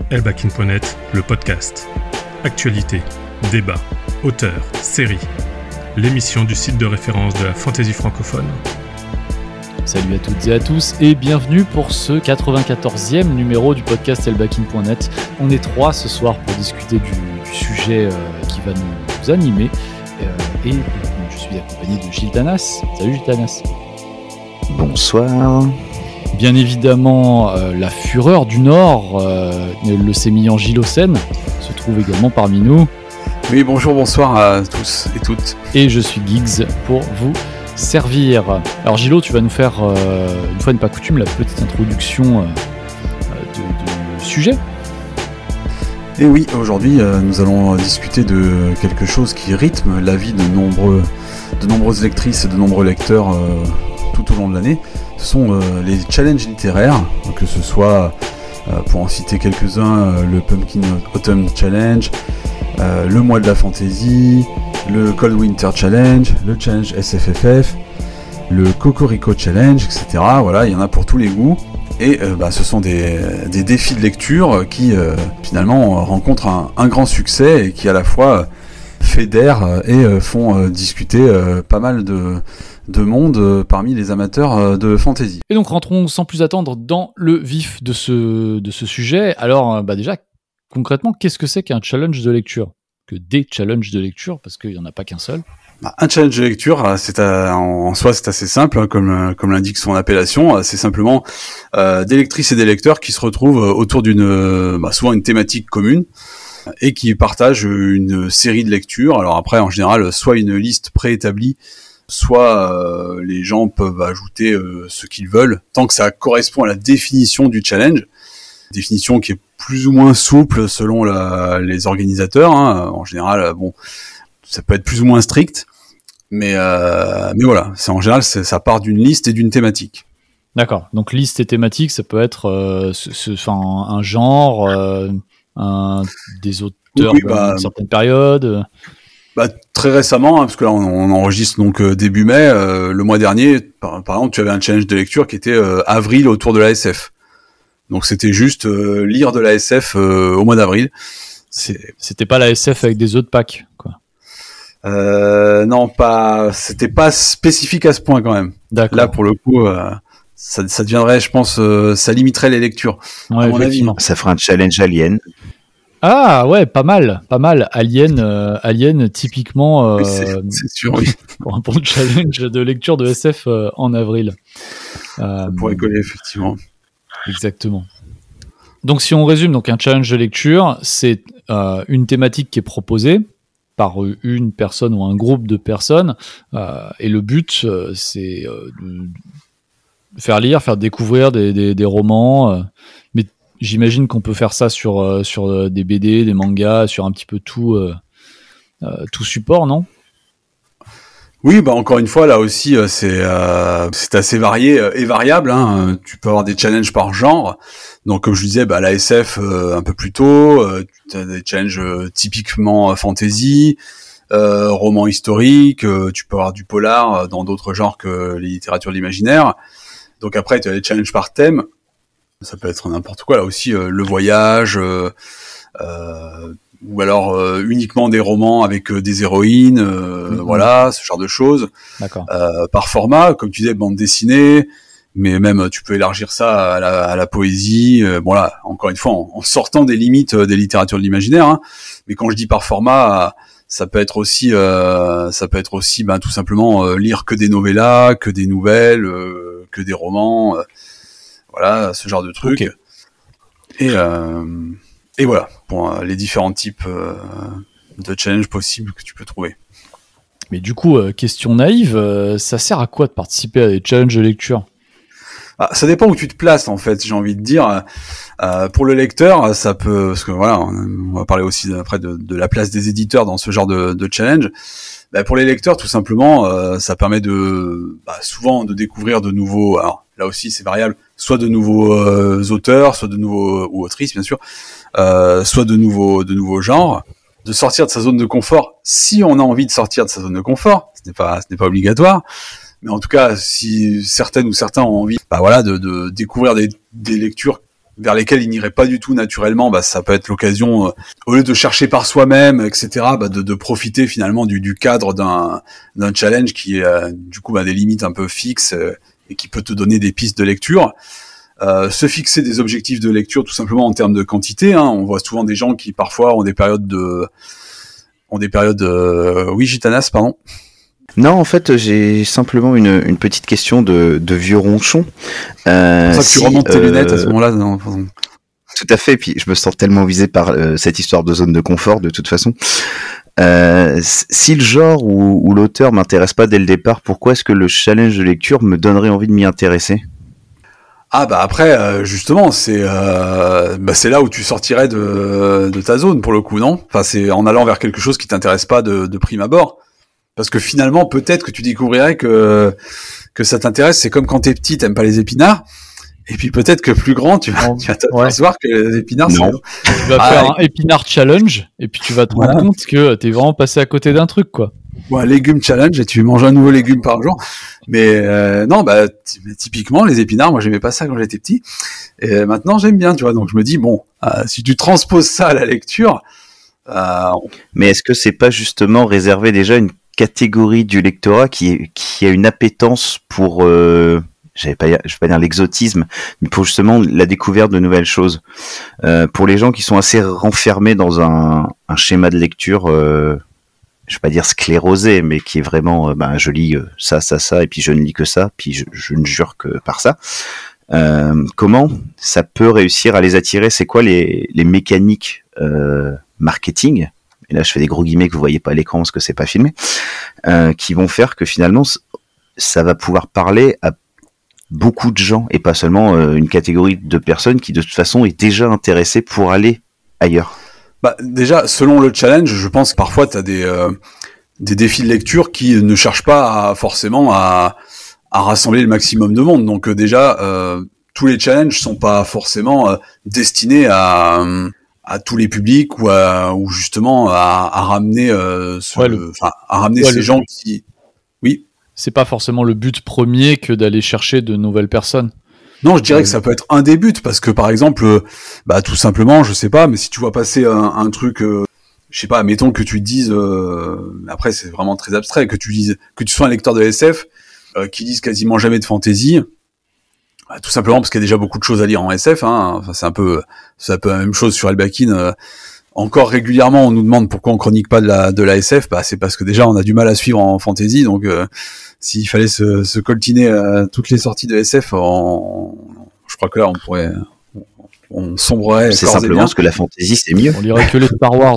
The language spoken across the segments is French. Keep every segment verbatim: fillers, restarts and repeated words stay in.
elbakin point net, le podcast. Actualité, débat, auteurs, séries. L'émission du site de référence de la fantasy francophone. Salut à toutes et à tous et bienvenue pour ce quatre-vingt-quatorzième numéro du podcast elbakin point net. On est trois ce soir pour discuter du, du sujet euh, qui va nous, nous animer. Euh, et je suis accompagné de Gilles Tanas. Salut Gilles Tanas. Bonsoir. Bien évidemment, euh, la fureur du Nord, euh, le sémillant Gilles Haussen, se trouve également parmi nous. Oui, bonjour, bonsoir à tous et toutes. Et je suis Giggs pour vous servir. Alors Gillo, tu vas nous faire, euh, une fois n'est pas coutume, la petite introduction euh, de, du sujet. Et oui, aujourd'hui, euh, nous allons discuter de quelque chose qui rythme la vie de, nombreux, de nombreuses lectrices et de nombreux lecteurs euh, tout au long de l'année. Ce sont euh, les challenges littéraires, que ce soit, euh, pour en citer quelques-uns, euh, le Pumpkin Autumn Challenge, euh, le mois de la fantasy, le Cold Winter Challenge, le Challenge S F F F, le Cocorico Challenge, et cetera. Voilà, il y en a pour tous les goûts. Et euh, bah, ce sont des, des défis de lecture qui, euh, finalement, rencontrent un, un grand succès et qui, à la fois, fédèrent et euh, font euh, discuter euh, pas mal de... de monde euh, parmi les amateurs euh, de fantasy. Et donc rentrons sans plus attendre dans le vif de ce, de ce sujet. Alors bah déjà, concrètement, qu'est-ce que c'est qu'un challenge de lecture ? Que des challenges de lecture, parce qu'il n'y en a pas qu'un seul. Bah, un challenge de lecture, c'est à, en, en soi c'est assez simple, hein, comme, comme l'indique son appellation. C'est simplement euh, des lectrices et des lecteurs qui se retrouvent autour d'une, bah, souvent une thématique commune, et qui partagent une série de lectures. Alors après, en général, soit une liste préétablie, soit euh, les gens peuvent ajouter euh, ce qu'ils veulent, tant que ça correspond à la définition du challenge, définition qui est plus ou moins souple selon la, les organisateurs, hein. En général, bon, ça peut être plus ou moins strict, mais, euh, mais voilà, c'est, en général, c'est, ça part d'une liste et d'une thématique. D'accord, donc liste et thématique, ça peut être euh, ce, ce, enfin, un genre, euh, un, des auteurs oui, d'une bah, certaine période. Bah, très récemment, hein, parce que là on, on enregistre donc euh, début mai, euh, le mois dernier, par, par exemple, tu avais un challenge de lecture qui était euh, avril autour de la S F. Donc c'était juste euh, lire de la S F euh, au mois d'avril. C'est... C'était pas la S F avec des œufs de Pâques, quoi. Euh, non, pas. C'était pas spécifique à ce point quand même. D'accord. Là, pour le coup, euh, ça, ça deviendrait, je pense, euh, ça limiterait les lectures. Ouais, à mon avis. Ça fera un challenge alien. Ah ouais, pas mal, pas mal. Alien, euh, Alien, typiquement, euh, Oui, c'est, c'est sûr, oui. pour un bon challenge de lecture de S F euh, en avril. Euh, Ça pourrait coller, effectivement. Exactement. Donc si on résume, donc un challenge de lecture, c'est euh, une thématique qui est proposée par une personne ou un groupe de personnes, euh, et le but, euh, c'est euh, de faire lire, faire découvrir des, des, des romans, euh, mais j'imagine qu'on peut faire ça sur, euh, sur des B D, des mangas, sur un petit peu tout, euh, euh, tout support, non ? Oui, bah encore une fois, là aussi, euh, c'est euh, c'est assez varié euh, et variable. Hein. Tu peux avoir des challenges par genre. Donc, comme je disais, bah la S F euh, un peu plus tôt. Euh, tu as des challenges euh, typiquement euh, fantasy, euh, roman historique. Euh, tu peux avoir du polar euh, dans d'autres genres que les littératures de l'imaginaire. Donc après, tu as des challenges par thème. Ça peut être n'importe quoi. Là aussi, euh, le voyage. Euh, euh, ou alors euh, uniquement des romans avec euh, des héroïnes, euh, mmh. voilà, ce genre de choses. D'accord. Euh, par format, comme tu disais, bande dessinée, mais même tu peux élargir ça à la, à la poésie. Euh, bon là, encore une fois, en, en sortant des limites euh, des littératures de l'imaginaire. Hein, mais quand je dis par format, ça peut être aussi, euh, ça peut être aussi, ben tout simplement euh, lire que des novellas, que des nouvelles, euh, que des romans, euh, voilà, ce genre de trucs. Okay. Et euh, Et voilà, pour euh, les différents types euh, de challenges possibles que tu peux trouver. Mais du coup, euh, question naïve, euh, ça sert à quoi de participer à des challenges de lecture ? Ah, ça dépend où tu te places, en fait, j'ai envie de dire. Euh, pour le lecteur, ça peut... Parce que voilà, on va parler aussi après de, de la place des éditeurs dans ce genre de, de challenge. Bah, pour les lecteurs, tout simplement, euh, ça permet de bah, souvent de découvrir de nouveaux... Alors là aussi, c'est variable. Soit de nouveaux euh, auteurs, soit de nouveaux... ou autrices, bien sûr. Euh, soit de nouveaux, de nouveaux genres, de sortir de sa zone de confort, si on a envie de sortir de sa zone de confort, ce n'est pas, ce n'est pas obligatoire, mais en tout cas, si certaines ou certains ont envie, bah voilà, de, de découvrir des, des lectures vers lesquels il n'irait pas du tout naturellement, bah ça peut être l'occasion, euh, au lieu de chercher par soi-même, et cetera, bah de, de profiter finalement du, du cadre d'un, d'un challenge qui est euh, du coup bah, des limites un peu fixes euh, et qui peut te donner des pistes de lecture. Euh, se fixer des objectifs de lecture tout simplement en termes de quantité. Hein. On voit souvent des gens qui parfois ont des périodes de, ont des périodes. Euh... Oui, Gitanas, pardon. Non, en fait, j'ai simplement une, une petite question de, de vieux ronchon. Euh, c'est pour ça que si, tu remontes tes euh, lunettes à ce moment-là. Non, pardon. Tout à fait. Puis je me sens tellement visé par euh, cette histoire de zone de confort de toute façon. Euh, si le genre ou, ou l'auteur m'intéresse pas dès le départ, pourquoi est-ce que le challenge de lecture me donnerait envie de m'y intéresser ? Ah bah après euh, justement c'est euh, bah c'est là où tu sortirais de de ta zone pour le coup, non ? Enfin c'est en allant vers quelque chose qui t'intéresse pas de de prime abord, parce que finalement peut-être que tu découvrirais que que ça t'intéresse. C'est comme quand t'es petit, t'aimes pas les épinards, et puis peut-être que plus grand tu vas tu vas t'apercevoir ouais. que les épinards non. c'est... tu vas ah, faire ouais. un épinard challenge et puis tu vas te voilà. rendre compte que t'es vraiment passé à côté d'un truc quoi. Ouais, légumes challenge et tu manges un nouveau légume par jour. Mais euh, non, bah t- typiquement les épinards, moi j'aimais pas ça quand j'étais petit. Et maintenant j'aime bien, tu vois. Donc je me dis bon, euh, si tu transposes ça à la lecture. Euh, on... Mais est-ce que c'est pas justement réservé déjà une catégorie du lectorat qui est, qui a une appétence pour, euh, j'allais pas, je vais pas dire l'exotisme, mais pour justement la découverte de nouvelles choses. Euh, pour les gens qui sont assez renfermés dans un, un schéma de lecture. Euh, je vais pas dire sclérosé, mais qui est vraiment, euh, ben, je lis euh, ça, ça, ça, et puis je ne lis que ça, puis je, je ne jure que par ça. Euh, comment ça peut réussir à les attirer ? C'est quoi les, les mécaniques euh, marketing ? Et là, je fais des gros guillemets que vous voyez pas à l'écran parce que c'est pas filmé, euh, qui vont faire que finalement, ça va pouvoir parler à beaucoup de gens et pas seulement euh, une catégorie de personnes qui de toute façon est déjà intéressée pour aller ailleurs. Bah déjà, selon le challenge, je pense que parfois tu as des euh, des défis de lecture qui ne cherchent pas à, forcément à à rassembler le maximum de monde. Donc euh, déjà, euh, tous les challenges sont pas forcément euh, destinés à à tous les publics ou à ou justement à, à ramener euh, ce, ouais, le... enfin à ramener ouais, ces le... gens qui oui. C'est pas forcément le but premier que d'aller chercher de nouvelles personnes. Non, je dirais que ça peut être un des buts, parce que par exemple, bah tout simplement, je sais pas, mais si tu vois passer un, un truc, euh, je sais pas, mettons que tu te dises, euh, après c'est vraiment très abstrait, que tu dises, que tu sois un lecteur de S F, euh, qui lise quasiment jamais de fantasy, bah, tout simplement parce qu'il y a déjà beaucoup de choses à lire en S F, hein. Enfin c'est un peu, c'est un peu la même chose sur Elbakin. Euh, encore régulièrement, on nous demande pourquoi on chronique pas de la de la S F, bah c'est parce que déjà on a du mal à suivre en fantasy, donc. Euh, S'il fallait se, se coltiner à toutes les sorties de S F, en, je crois que là, on pourrait, on, on sombrerait. C'est simplement parce que la fantasy, c'est mieux. On lirait que les Star Wars.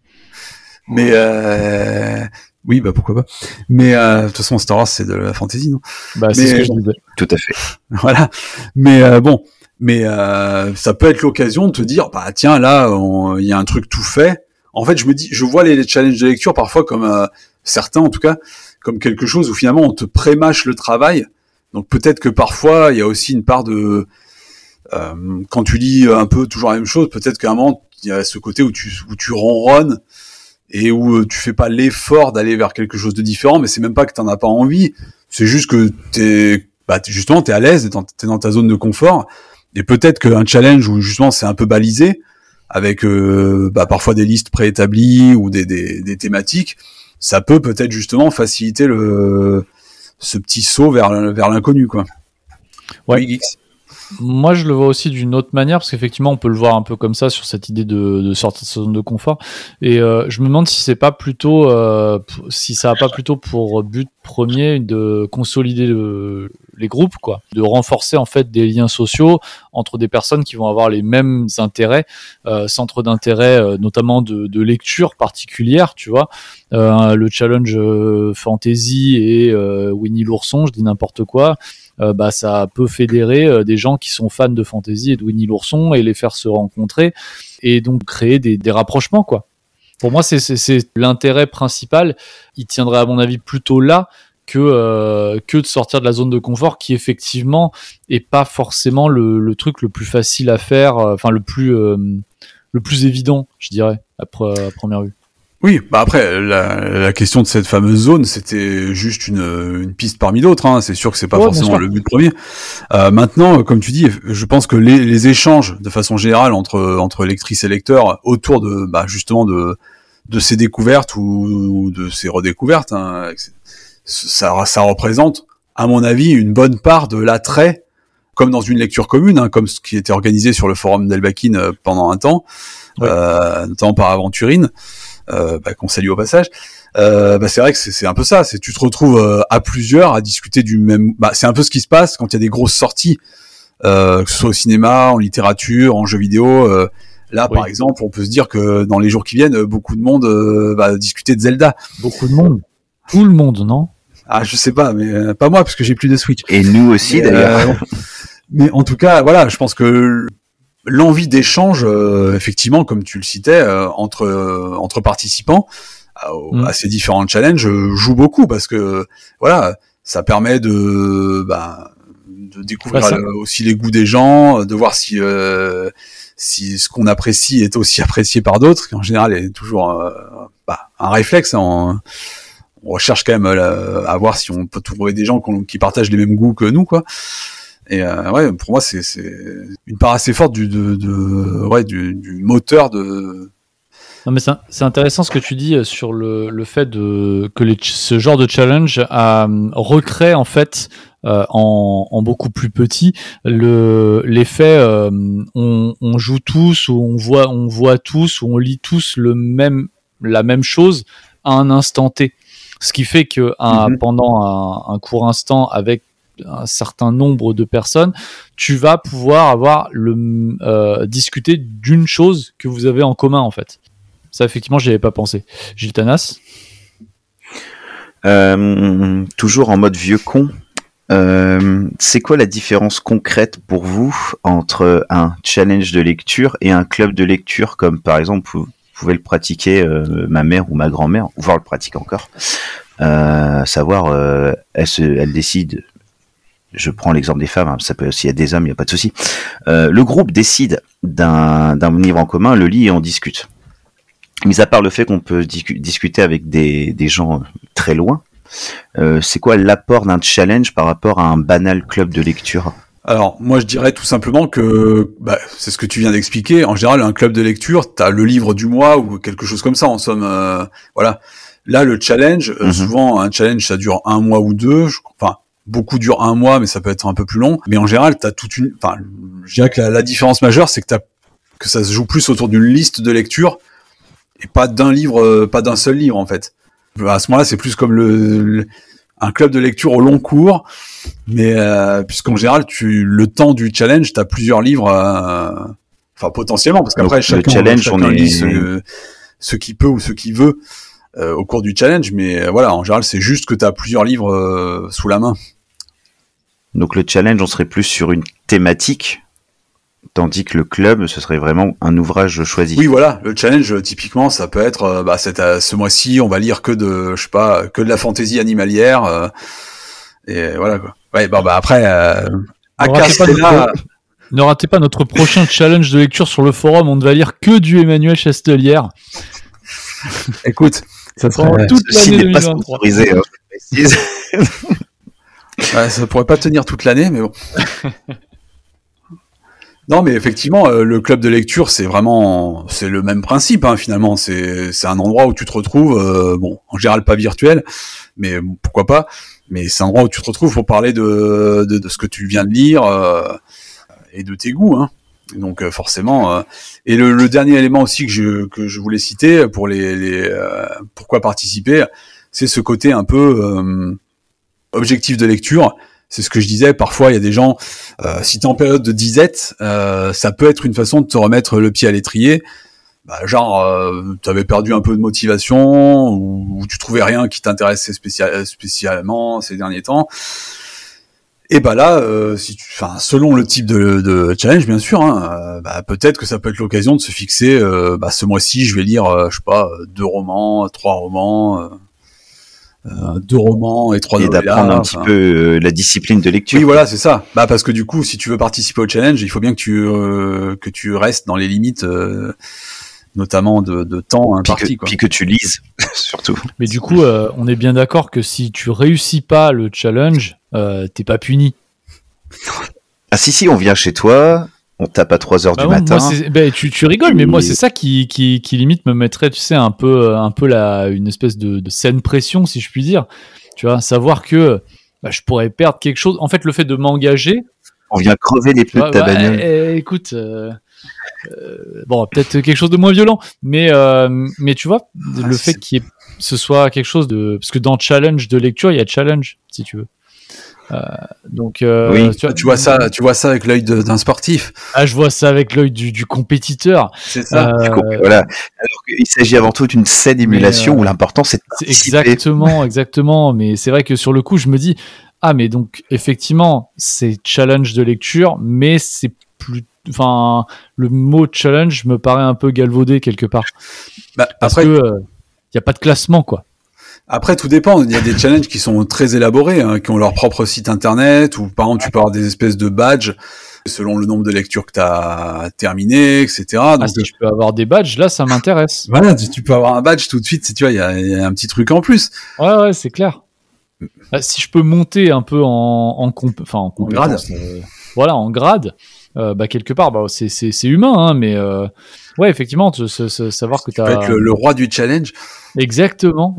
Mais euh, oui, bah pourquoi pas. Mais euh, de toute façon, Star Wars, c'est de la fantasy, non ? Bah, c'est mais, ce que je disais. Tout à fait. Voilà. Mais euh, bon, mais euh, ça peut être l'occasion de te dire, bah tiens, là, il y a un truc tout fait. En fait, je me dis, je vois les, les challenges de lecture parfois comme euh, certains, en tout cas. Comme quelque chose où finalement on te prémâche le travail. Donc peut-être que parfois il y a aussi une part de euh, quand tu lis un peu toujours la même chose, peut-être qu'à un moment il y a ce côté où tu où tu ronronnes et où tu fais pas l'effort d'aller vers quelque chose de différent, mais c'est même pas que t'en as pas envie, c'est juste que t'es bah t'es, justement t'es à l'aise, t'es, t'es dans ta zone de confort, et peut-être qu'un challenge où justement c'est un peu balisé avec euh, bah parfois des listes préétablies ou des des, des thématiques. Ça peut peut-être justement faciliter le ce petit saut vers vers l'inconnu, quoi. Ouais. Oui, Geeks. Moi, je le vois aussi d'une autre manière, parce qu'effectivement, on peut le voir un peu comme ça sur cette idée de, de sortir de sa zone de confort. Et euh, je me demande si c'est pas plutôt, euh, si ça a pas plutôt pour but premier de consolider le, les groupes, quoi, de renforcer en fait des liens sociaux entre des personnes qui vont avoir les mêmes intérêts, euh, centres d'intérêt, euh, notamment de, de lecture particulière, tu vois. Euh, le challenge euh, fantasy et euh, Winnie l'ourson, je dis n'importe quoi. Euh, bah ça peut fédérer euh, des gens qui sont fans de fantasy et de Winnie l'ourson et les faire se rencontrer et donc créer des, des rapprochements, quoi. Pour moi, c'est, c'est, c'est l'intérêt principal. Il tiendrait à mon avis plutôt là que euh, que de sortir de la zone de confort, qui effectivement est pas forcément le, le truc le plus facile à faire, enfin euh, le plus euh, le plus évident, je dirais, à, pre- à première vue. Oui, bah après la, la question de cette fameuse zone, c'était juste une, une piste parmi d'autres. Hein. C'est sûr que c'est pas ouais, forcément le but premier. Euh, maintenant, comme tu dis, je pense que les, les échanges, de façon générale, entre entre lectrices et lecteurs autour de bah, justement de de ces découvertes ou, ou de ces redécouvertes, hein, ça ça représente, à mon avis, une bonne part de l'attrait, comme dans une lecture commune, hein, comme ce qui était organisé sur le forum d'Elbakin pendant un temps, ouais. euh, notamment par Aventurine. Euh, bah, qu'on salue au passage. Euh, bah, c'est vrai que c'est, c'est un peu ça. C'est tu te retrouves euh, à plusieurs à discuter du même. Bah, c'est un peu ce qui se passe quand il y a des grosses sorties, euh, que ce soit au cinéma, en littérature, en jeux vidéo. Euh, là, oui. Par exemple, on peut se dire que dans les jours qui viennent, beaucoup de monde euh, va discuter de Zelda. Beaucoup de monde. Tout le monde, non ? Ah, je sais pas, mais euh, pas moi parce que j'ai plus de Switch. Et nous aussi, mais, d'ailleurs. Euh, mais en tout cas, voilà, je pense que l'envie d'échange, euh, effectivement, comme tu le citais, euh, entre euh, entre participants à, mmh. à ces différents challenges, euh, joue beaucoup parce que voilà, ça permet de bah, de découvrir ouais, le, aussi les goûts des gens, de voir si euh, si ce qu'on apprécie est aussi apprécié par d'autres, qui en général est toujours euh, bah, un réflexe. On, on recherche quand même euh, à voir si on peut trouver des gens qui partagent les mêmes goûts que nous, quoi. Et euh, ouais, pour moi, c'est, c'est une part assez forte du, de, de, ouais, du, du moteur de. Non, mais c'est, c'est intéressant ce que tu dis sur le, le fait de que les, ce genre de challenge euh, recrée en fait euh, en, en beaucoup plus petit le l'effet euh, on, on joue tous ou on voit on voit tous ou on lit tous le même la même chose à un instant T. Ce qui fait que un, mm-hmm. pendant un, un court instant avec un certain nombre de personnes, tu vas pouvoir avoir le euh, discuter d'une chose que vous avez en commun en fait. Ça effectivement, j'y avais pas pensé. Gilles Tanas ? euh, Toujours en mode vieux con. Euh, c'est quoi la différence concrète pour vous entre un challenge de lecture et un club de lecture, comme par exemple vous pouvez le pratiquer euh, ma mère ou ma grand-mère, voire le pratiquer encore, euh, savoir euh, elle, se, elle décide. Je prends l'exemple des femmes, hein, ça peut aussi être des hommes, il n'y a pas de souci. Euh, le groupe décide d'un, d'un livre en commun, le lit et on discute. Mis à part le fait qu'on peut discu- discuter avec des, des gens très loin, euh, c'est quoi l'apport d'un challenge par rapport à un banal club de lecture ? Alors, moi, je dirais tout simplement que, bah, c'est ce que tu viens d'expliquer. En général, un club de lecture, t'as le livre du mois ou quelque chose comme ça, en somme. Euh, voilà. Là, le challenge, mm-hmm. euh, souvent, un challenge, ça dure un mois ou deux. Je, enfin, beaucoup durent un mois, mais ça peut être un peu plus long. Mais en général, t'as toute une. Enfin, je dirais que la, la différence majeure, c'est que t'as que ça se joue plus autour d'une liste de lecture et pas d'un livre, euh, pas d'un seul livre en fait. À ce moment-là, c'est plus comme le, le un club de lecture au long cours, mais euh, puisqu'en général, tu le temps du challenge, t'as plusieurs livres, euh, enfin potentiellement, parce qu'après chaque challenge, chacun on est... lit ce, ce qu'il peut ou ce qu'il veut euh, au cours du challenge, mais euh, voilà, en général, c'est juste que t'as plusieurs livres euh, sous la main. Donc le challenge, on serait plus sur une thématique. Tandis que le club, ce serait vraiment un ouvrage choisi. Oui, voilà. Le challenge, typiquement, ça peut être, euh, bah, c'est à, ce mois-ci, on va lire que de, je sais pas, que de la fantaisie animalière, euh, et voilà, quoi. Ouais, bon, bah, après, euh, à Castella... Ne ratez pas notre prochain challenge de lecture sur le forum, on ne va lire que du Emmanuel Chastelière. Écoute, ça sera ouais, toute l'année deux mille vingt-trois. Hein, ouais, ça pourrait pas tenir toute l'année, mais bon. Non, mais effectivement, euh, le club de lecture, c'est vraiment, c'est le même principe, hein, finalement. C'est, c'est un endroit où tu te retrouves, euh, bon, en général pas virtuel, mais bon, pourquoi pas. Mais c'est un endroit où tu te retrouves pour parler de, de, de ce que tu viens de lire euh, et de tes goûts, hein. Donc euh, forcément. Euh, et le, le dernier élément aussi que je que je voulais citer pour les, les euh, pourquoi participer, c'est ce côté un peu euh, objectif de lecture. C'est ce que je disais, parfois il y a des gens, euh, si t'es en période de disette, euh, ça peut être une façon de te remettre le pied à l'étrier, bah, genre euh, t'avais perdu un peu de motivation, ou, ou tu trouvais rien qui t'intéressait spécial, spécialement ces derniers temps, et bah là, euh, si tu, enfin, selon le type de, de challenge bien sûr, hein, euh, bah, peut-être que ça peut être l'occasion de se fixer, euh, bah, ce mois-ci je vais lire, euh, je sais pas, deux romans, trois romans... Euh, Euh, deux romans et trois novellas. Et d'apprendre un petit peu euh, la discipline de lecture. Oui, voilà, c'est ça. Bah parce que du coup, si tu veux participer au challenge, il faut bien que tu euh, que tu restes dans les limites euh, notamment de, de temps imparti. Puis que, quoi. Puis que tu lises, surtout. Mais du coup, euh, on est bien d'accord que si tu réussis pas le challenge, euh, t'es pas puni. Ah si, si, on vient chez toi, on tape à trois heures Bah du bon, matin. moi, c'est- bah, tu, tu rigoles, mais moi, c'est ça qui, qui, qui limite me mettrait, tu sais, un peu, un peu la, une espèce de, de saine pression, si je puis dire. Tu vois, savoir que bah, je pourrais perdre quelque chose. En fait, le fait de m'engager, On vient crever les tu pneus vois, de ta ouais, bagnole. eh, écoute, euh, euh, bon, peut-être quelque chose de moins violent, mais, euh, mais tu vois, Ah, le c'est- fait qu'il y ait, ce soit quelque chose de, parce que dans challenge de lecture, il y a challenge, si tu veux. Euh, donc, euh, Oui. tu vois, Tu vois ça, tu vois ça avec l'œil de- d'un sportif. ah, je vois ça avec l'œil du, du compétiteur. C'est ça. Euh, Du coup, voilà. Alors qu'il s'agit avant tout d'une saine émulation Mais, euh, où l'important c'est de C'est participer. exactement, exactement. Mais c'est vrai que sur le coup, je me dis, ah, mais donc, effectivement, c'est challenge de lecture, mais c'est plus, enfin, le mot challenge me paraît un peu galvaudé quelque part. Bah, Parce après, que, il n'y a pas de classement, quoi. Après, tout dépend. Il y a des challenges qui sont très élaborés, hein, qui ont leur propre site internet, ou par exemple, tu peux avoir des espèces de badges selon le nombre de lectures que tu as terminé, et cetera. Ah, Donc, si je peux avoir des badges, là, ça m'intéresse. voilà, tu, tu peux avoir un badge tout de suite, si tu vois, il y a, il y a un petit truc en plus. Ouais, ouais, c'est clair. Ah, si je peux monter un peu en, en, comp- enfin, en compétence, euh, voilà, en grade, euh, bah, quelque part, bah, c'est, c'est, c'est humain, hein, mais euh, ouais, effectivement, tu- ce- ce- savoir que Tu peux t'as... être le, le roi du challenge. Exactement.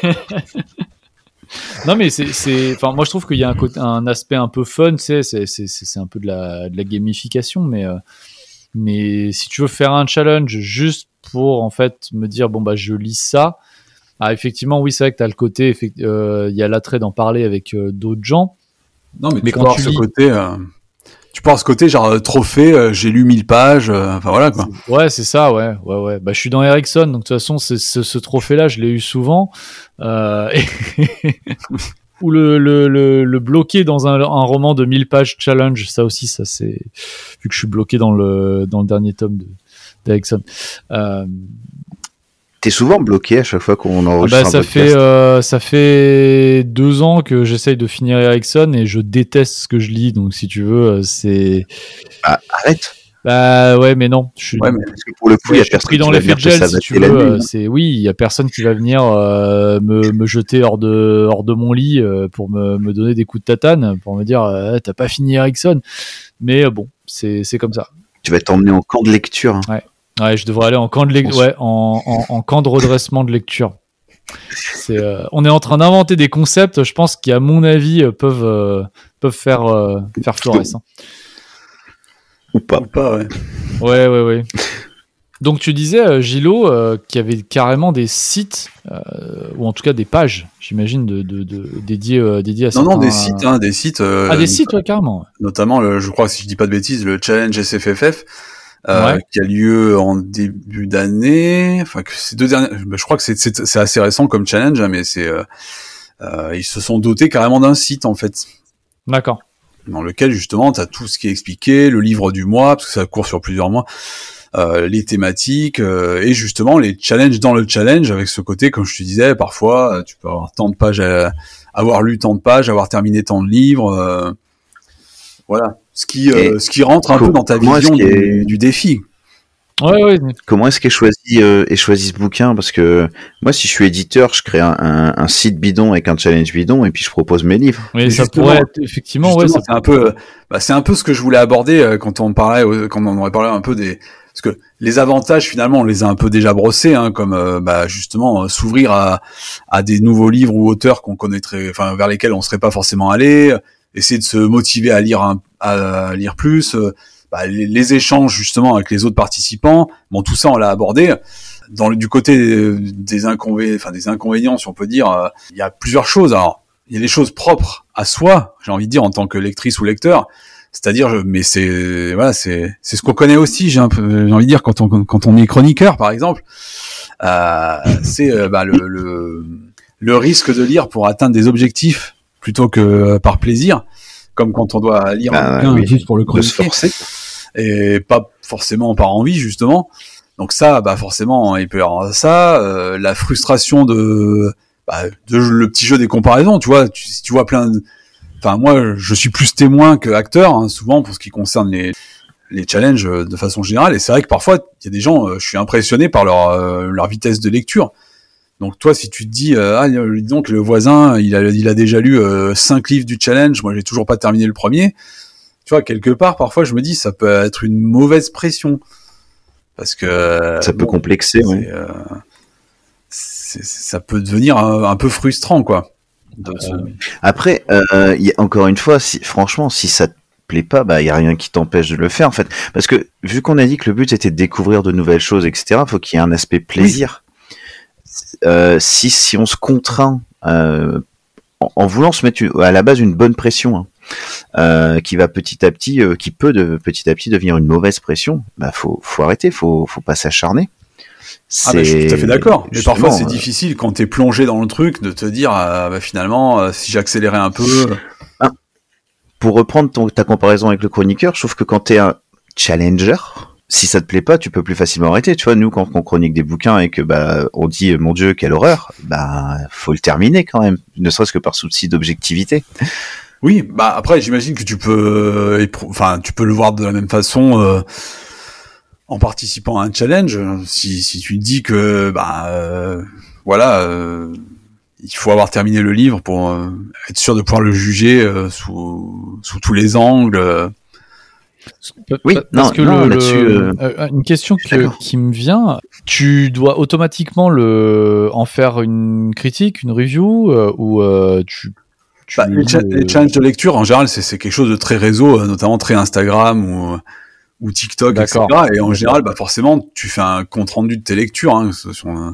Non, mais c'est, c'est, enfin, moi je trouve qu'il y a un côté, un aspect un peu fun, tu sais, c'est, c'est, c'est, c'est un peu de la, de la gamification, mais, euh, mais si tu veux faire un challenge juste pour en fait me dire bon bah je lis ça, ah effectivement oui c'est vrai que t'as le côté, effect- euh, il y a l'attrait d'en parler avec euh, d'autres gens. Non, mais, Mais tu peux quand avoir tu ce lis- côté, euh, tu peux avoir ce côté genre euh, trophée, euh, j'ai lu mille pages, euh, enfin voilà quoi. Ouais, c'est ça, ouais, ouais, ouais. Bah, je suis dans Ericsson, donc de toute façon, c'est, ce, ce trophée-là, je l'ai eu souvent. Euh, et- Ou le, le, le, le bloquer dans un, un roman de mille pages challenge, ça aussi, ça c'est vu que je suis bloqué dans le dans le dernier tome de d'Ericsson. Euh, T'es souvent bloqué à chaque fois qu'on ah enregistre bah, un ça podcast. fait euh, ça fait deux ans que j'essaye de finir Ericsson et je déteste ce que je lis, donc si tu veux, euh, c'est Ah, arrête. bah ouais, mais non, je suis Ouais, mais Parce que pour le coup, il y Ouais, a je suis personne pris qui dans va l'effet venir de te gel, si tu saboter la veux. nuit. euh, C'est oui, il y a personne qui va venir euh, me, me jeter hors de hors de mon lit euh, pour me, me donner des coups de tatane, pour me dire euh, t'as pas fini Ericsson. Mais euh, bon, c'est c'est comme ça. Tu vas t'emmener en camp de lecture. hein. Ouais, je devrais aller en camp de lec- ouais, en, en, en camp de redressement de lecture. C'est, euh, on est en train d'inventer des concepts, je pense qui à mon avis euh, peuvent euh, peuvent faire euh, faire Flores. Hein. Ou pas. ou pas, ouais. Ouais, ouais, ouais. Donc tu disais, euh, Gilo, euh, qu'il y avait carrément des sites, euh, ou en tout cas des pages, j'imagine, de, de, de, dédiées, euh, dédiées à Non, non, certains- des sites, hein, des sites. euh, Ah, des sites, ouais, carrément. Notamment, le, je crois, si je dis pas de bêtises, le challenge S F F F, euh, Ouais. qui a lieu en début d'année. Enfin, que ces deux dernières, je crois que c'est, c'est, c'est assez récent comme challenge, hein, mais c'est, euh, euh, ils se sont dotés carrément d'un site, en fait, D'accord. dans lequel, justement, tu as tout ce qui est expliqué, le livre du mois, parce que ça court sur plusieurs mois, euh, les thématiques, euh, et justement, les challenges dans le challenge, avec ce côté, comme je te disais, parfois, euh, tu peux avoir tant de pages, à, avoir lu tant de pages, avoir terminé tant de livres, euh, voilà. Ce qui, euh, Et ce qui rentre un co- peu dans ta comment vision est-ce du, qu'il est- du défi. Ouais, ouais. Comment est-ce qu'est choisi, euh, est choisi ce bouquin? Parce que moi, si je suis éditeur, je crée un, un, un site bidon avec un challenge bidon et puis je propose mes livres. Mais Et ça justement- pourrait être, effectivement, ouais, Justement, ça- c'est un peu, euh, bah, c'est un peu ce que je voulais aborder euh, quand on parlait, euh, quand on aurait parlé un peu des, parce que les avantages finalement, on les a un peu déjà brossés, hein, comme euh, bah, justement euh, s'ouvrir à, à des nouveaux livres ou auteurs qu'on connaîtrait, enfin vers lesquels on serait pas forcément allé, euh, essayer de se motiver à lire un, à lire plus, euh, bah, les, les échanges justement avec les autres participants. Bon, tout ça on l'a abordé. Dans le, du côté euh, des inconvénients, enfin des inconvénients, si on peut dire, euh, il y a plusieurs choses. Alors, il y a des choses propres à soi, j'ai envie de dire en tant que lectrice ou lecteur. C'est-à-dire, je- mais c'est voilà, c'est c'est ce qu'on connaît aussi. J'ai un peu, j'ai envie de dire quand on quand on est chroniqueur, par exemple, euh, c'est euh, bah, le, le le risque de lire pour atteindre des objectifs plutôt que euh, par plaisir, comme quand on doit lire Bah, un bouquin oui, juste pour le De se chroniquer forcer. et pas forcément par envie justement. Donc ça, bah forcément, il peut y avoir ça, euh, la frustration de, bah, de le petit jeu des comparaisons. Tu vois, tu, si tu vois plein de, enfin moi, je suis plus témoin que acteur, hein, souvent pour ce qui concerne les les challenges de façon générale. Et c'est vrai que parfois, il y a des gens, euh, je suis impressionné par leur, euh, leur vitesse de lecture. Donc toi, si tu te dis, euh, ah, dis donc le voisin, il a, il a déjà lu euh, cinq livres du challenge, moi j'ai toujours pas terminé le premier. Tu vois, quelque part, parfois, je me dis, ça peut être une mauvaise pression. Parce que... Ça bon, peut complexer, oui. Euh, c'est, ça peut devenir un, un peu frustrant, quoi. De, euh, après, euh, y a, encore une fois, si, franchement, si ça te plaît pas, bah, y a rien qui t'empêche de le faire, en fait. Parce que, vu qu'on a dit que le but était de découvrir de nouvelles choses, et cetera, faut qu'il y ait un aspect plaisir. Oui. Euh, si, si on se contraint, euh, en, en voulant se mettre à la base une bonne pression, hein, Euh, qui va petit à petit, euh, qui peut de petit à petit devenir une mauvaise pression, bah faut, faut arrêter, faut, faut pas s'acharner. Ah bah, je suis tout à fait d'accord. Mais parfois c'est euh... difficile quand t'es plongé dans le truc de te dire, euh, bah, finalement, euh, si j'accélérais un peu. Ah, pour reprendre ton, ta comparaison avec le chroniqueur, je trouve que quand t'es un challenger, si ça te plaît pas, tu peux plus facilement arrêter. Tu vois, nous quand on chronique des bouquins et que bah on dit mon Dieu quelle horreur, bah faut le terminer quand même, ne serait-ce que par souci d'objectivité. Oui, bah après j'imagine que tu peux, enfin tu peux le voir de la même façon euh, en participant à un challenge. Si si tu te dis que bah euh, voilà, euh, il faut avoir terminé le livre pour euh, être sûr de pouvoir le juger euh, sous sous tous les angles. Euh. Oui, parce non, que non, le, le, euh, une question que, qui me vient, tu dois automatiquement le en faire une critique, une review euh, ou euh, tu Bah, les, cha- les challenges de lecture, en général, c'est, c'est quelque chose de très réseau, notamment très Instagram ou, ou TikTok, D'accord. et cetera. Et en général, bah, forcément, tu fais un compte rendu de tes lectures, hein, sur,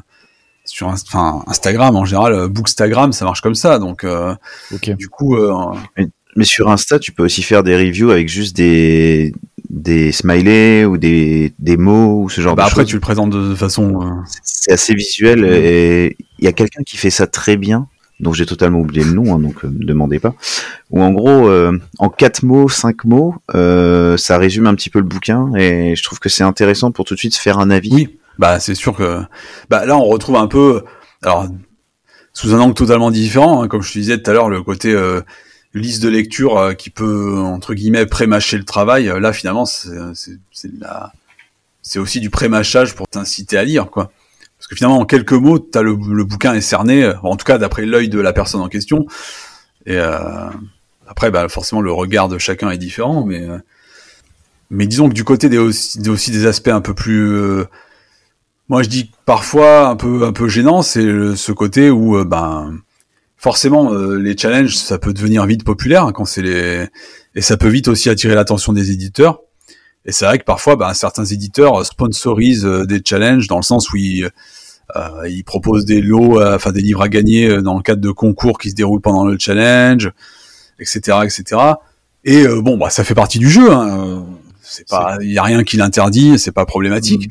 sur enfin, Instagram, en général, Bookstagram, ça marche comme ça. Donc, euh, okay. du coup, euh, mais, mais sur Insta, tu peux aussi faire des reviews avec juste des, des smileys ou des, des mots ou ce genre bah de après, choses. tu le présentes de, de façon, euh... c'est, c'est assez visuel mmh. et il y a quelqu'un qui fait ça très bien. Donc j'ai totalement oublié le nom, hein, donc euh, ne demandez pas. Ou en gros, euh, en quatre mots, cinq mots, euh, ça résume un petit peu le bouquin et je trouve que c'est intéressant pour tout de suite se faire un avis. Oui, bah c'est sûr que bah là on retrouve un peu, alors sous un angle totalement différent, hein, comme je te disais tout à l'heure, le côté euh, liste de lecture euh, qui peut entre guillemets pré-mâcher le travail. Là finalement c'est c'est c'est, de la... c'est aussi du pré-mâchage pour t'inciter à lire, quoi. Parce que finalement, en quelques mots, t'as le, le bouquin est cerné, en tout cas d'après l'œil de la personne en question. Et euh, après, bah, forcément, le regard de chacun est différent, mais euh, mais disons que du côté des aussi, des, aussi des aspects un peu plus, euh, moi je dis parfois un peu un peu gênant, c'est le, ce côté où euh, ben forcément euh, les challenges, ça peut devenir vite populaire hein, quand c'est les et ça peut vite aussi attirer l'attention des éditeurs. Et c'est vrai que parfois, ben, certains éditeurs sponsorisent euh, des challenges dans le sens où ils, euh, ils proposent des lots, enfin euh, des livres à gagner euh, dans le cadre de concours qui se déroulent pendant le challenge, et cetera, et cetera. Et euh, bon, bah ça fait partie du jeu. Hein. C'est pas, il y a rien qui l'interdit, c'est pas problématique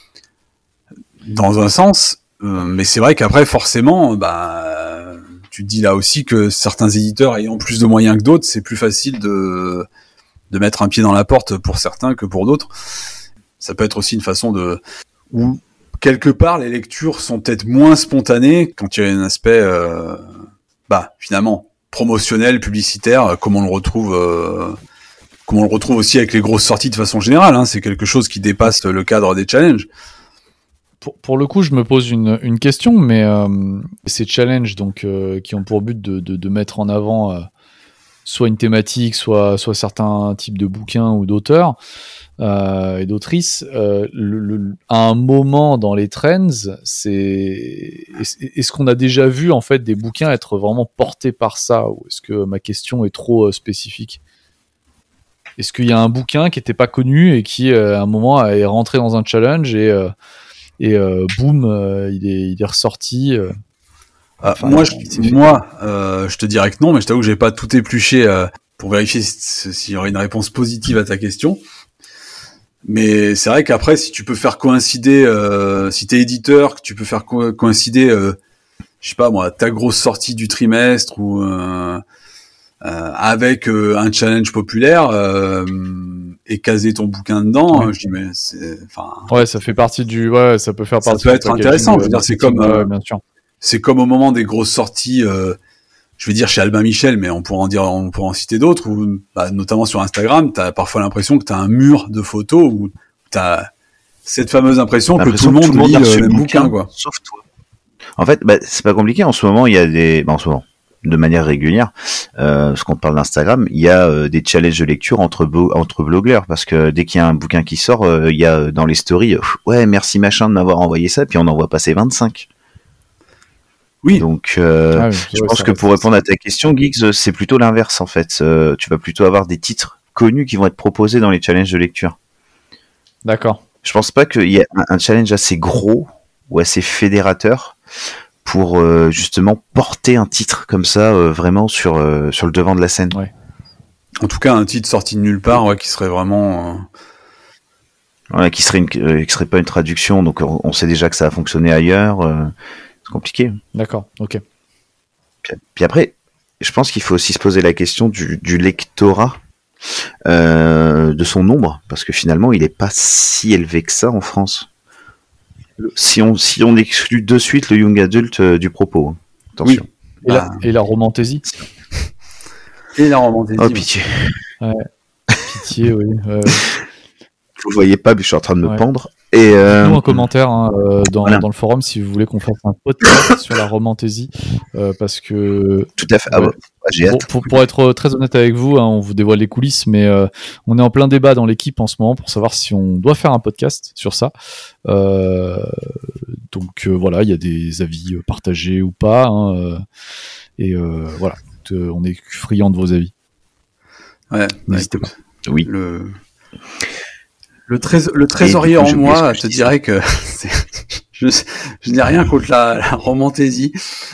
mmh. dans un sens. Euh, mais c'est vrai qu'après, forcément, bah tu te dis là aussi que certains éditeurs ayant plus de moyens que d'autres, c'est plus facile de de mettre un pied dans la porte pour certains que pour d'autres. Ça peut être aussi une façon de... où, quelque part, les lectures sont peut-être moins spontanées quand il y a un aspect, euh, bah, finalement, promotionnel, publicitaire, comme on le retrouve, euh, comme on le retrouve aussi avec les grosses sorties de façon générale, hein. C'est quelque chose qui dépasse le cadre des challenges. Pour, pour le coup, je me pose une, une question, mais euh, ces challenges donc, euh, qui ont pour but de, de, de mettre en avant... Euh, soit une thématique, soit, soit certains types de bouquins ou d'auteurs euh, et d'autrices, euh, le, le, à un moment dans les trends, c'est est-ce qu'on a déjà vu en fait des bouquins être vraiment portés par ça, ou est-ce que ma question est trop euh, spécifique? Est-ce qu'il y a un bouquin qui n'était pas connu et qui euh, à un moment est rentré dans un challenge et, euh, et euh, boum, euh, il, est, il est ressorti euh, Enfin, euh, moi, je, moi, euh, je te dirais que non, mais je t'avoue que j'ai pas tout épluché euh, pour vérifier s'il y aurait une réponse positive à ta question. Mais c'est vrai qu'après, si tu peux faire coïncider, euh, si t'es éditeur, que tu peux faire co- coïncider, euh, je sais pas moi, ta grosse sortie du trimestre ou euh, euh, avec euh, un challenge populaire euh, et caser ton bouquin dedans, ouais. Je dis mais c'est, enfin. Ouais, ça fait partie du, ouais, ça peut faire partie. Ça peut être intéressant. Je veux dire, c'est comme. Ouais, bien sûr. C'est comme au moment des grosses sorties, euh, je vais dire chez Albin Michel, mais on pourra en dire, on pourra en citer d'autres, où, bah, notamment sur Instagram, t'as parfois l'impression que t'as un mur de photos où t'as cette fameuse impression que tout le monde, tout le monde lit le même bouquin, bouquin, quoi. Sauf toi. En fait, bah, c'est pas compliqué. En ce moment, il y a des, bah, en ce moment, de manière régulière, euh, parce qu'on parle d'Instagram, il y a euh, des challenges de lecture entre bo- entre blogueurs, parce que dès qu'il y a un bouquin qui sort, euh, il y a dans les stories, euh, ouais, merci machin de m'avoir envoyé ça, puis on en voit passer vingt-cinq. Oui. Donc, euh, ah oui, je ouais, pense que pour répondre à ta question, Geeks, c'est plutôt l'inverse en fait. Euh, tu vas plutôt avoir des titres connus qui vont être proposés dans les challenges de lecture. D'accord. Je pense pas qu'il y ait un, un challenge assez gros ou assez fédérateur pour euh, justement porter un titre comme ça euh, vraiment sur euh, sur le devant de la scène. Ouais. En tout cas, un titre sorti de nulle part, ouais, qui serait vraiment. Euh... Voilà, qui serait une, euh, qui serait pas une traduction, donc on, on sait déjà que ça a fonctionné ailleurs. Euh, c'est compliqué. D'accord. Ok. Puis, puis après, je pense qu'il faut aussi se poser la question du, du lectorat. Euh, de son nombre, parce que finalement il est pas si élevé que ça en France. Si on, si on exclut de suite le young adult euh, du propos. Attention. Oui. Et, ah. la, et la romantaisie. Et la romantaisie. Oh pitié. Ouais. Pitié, oui. Euh... Vous voyez pas, mais je suis en train de me ouais. pendre. Et euh... Dites-nous en commentaire hein, euh, dans, voilà. dans le forum si vous voulez qu'on fasse un podcast sur la romantaisie, euh, parce que. Tout à fait. Ouais. Ah bah, j'ai hâte. Pour, pour, pour être très honnête avec vous, hein, on vous dévoile les coulisses, mais euh, on est en plein débat dans l'équipe en ce moment pour savoir si on doit faire un podcast sur ça. Euh, donc euh, voilà, il y a des avis partagés ou pas, hein, euh, et euh, voilà, euh, on est friands de vos avis. Ouais, n'hésitez bah, pas. Oui. Le le, trés- le trésorier en moi te dirait que c'est... je, je n'ai rien contre la, la romantaisie.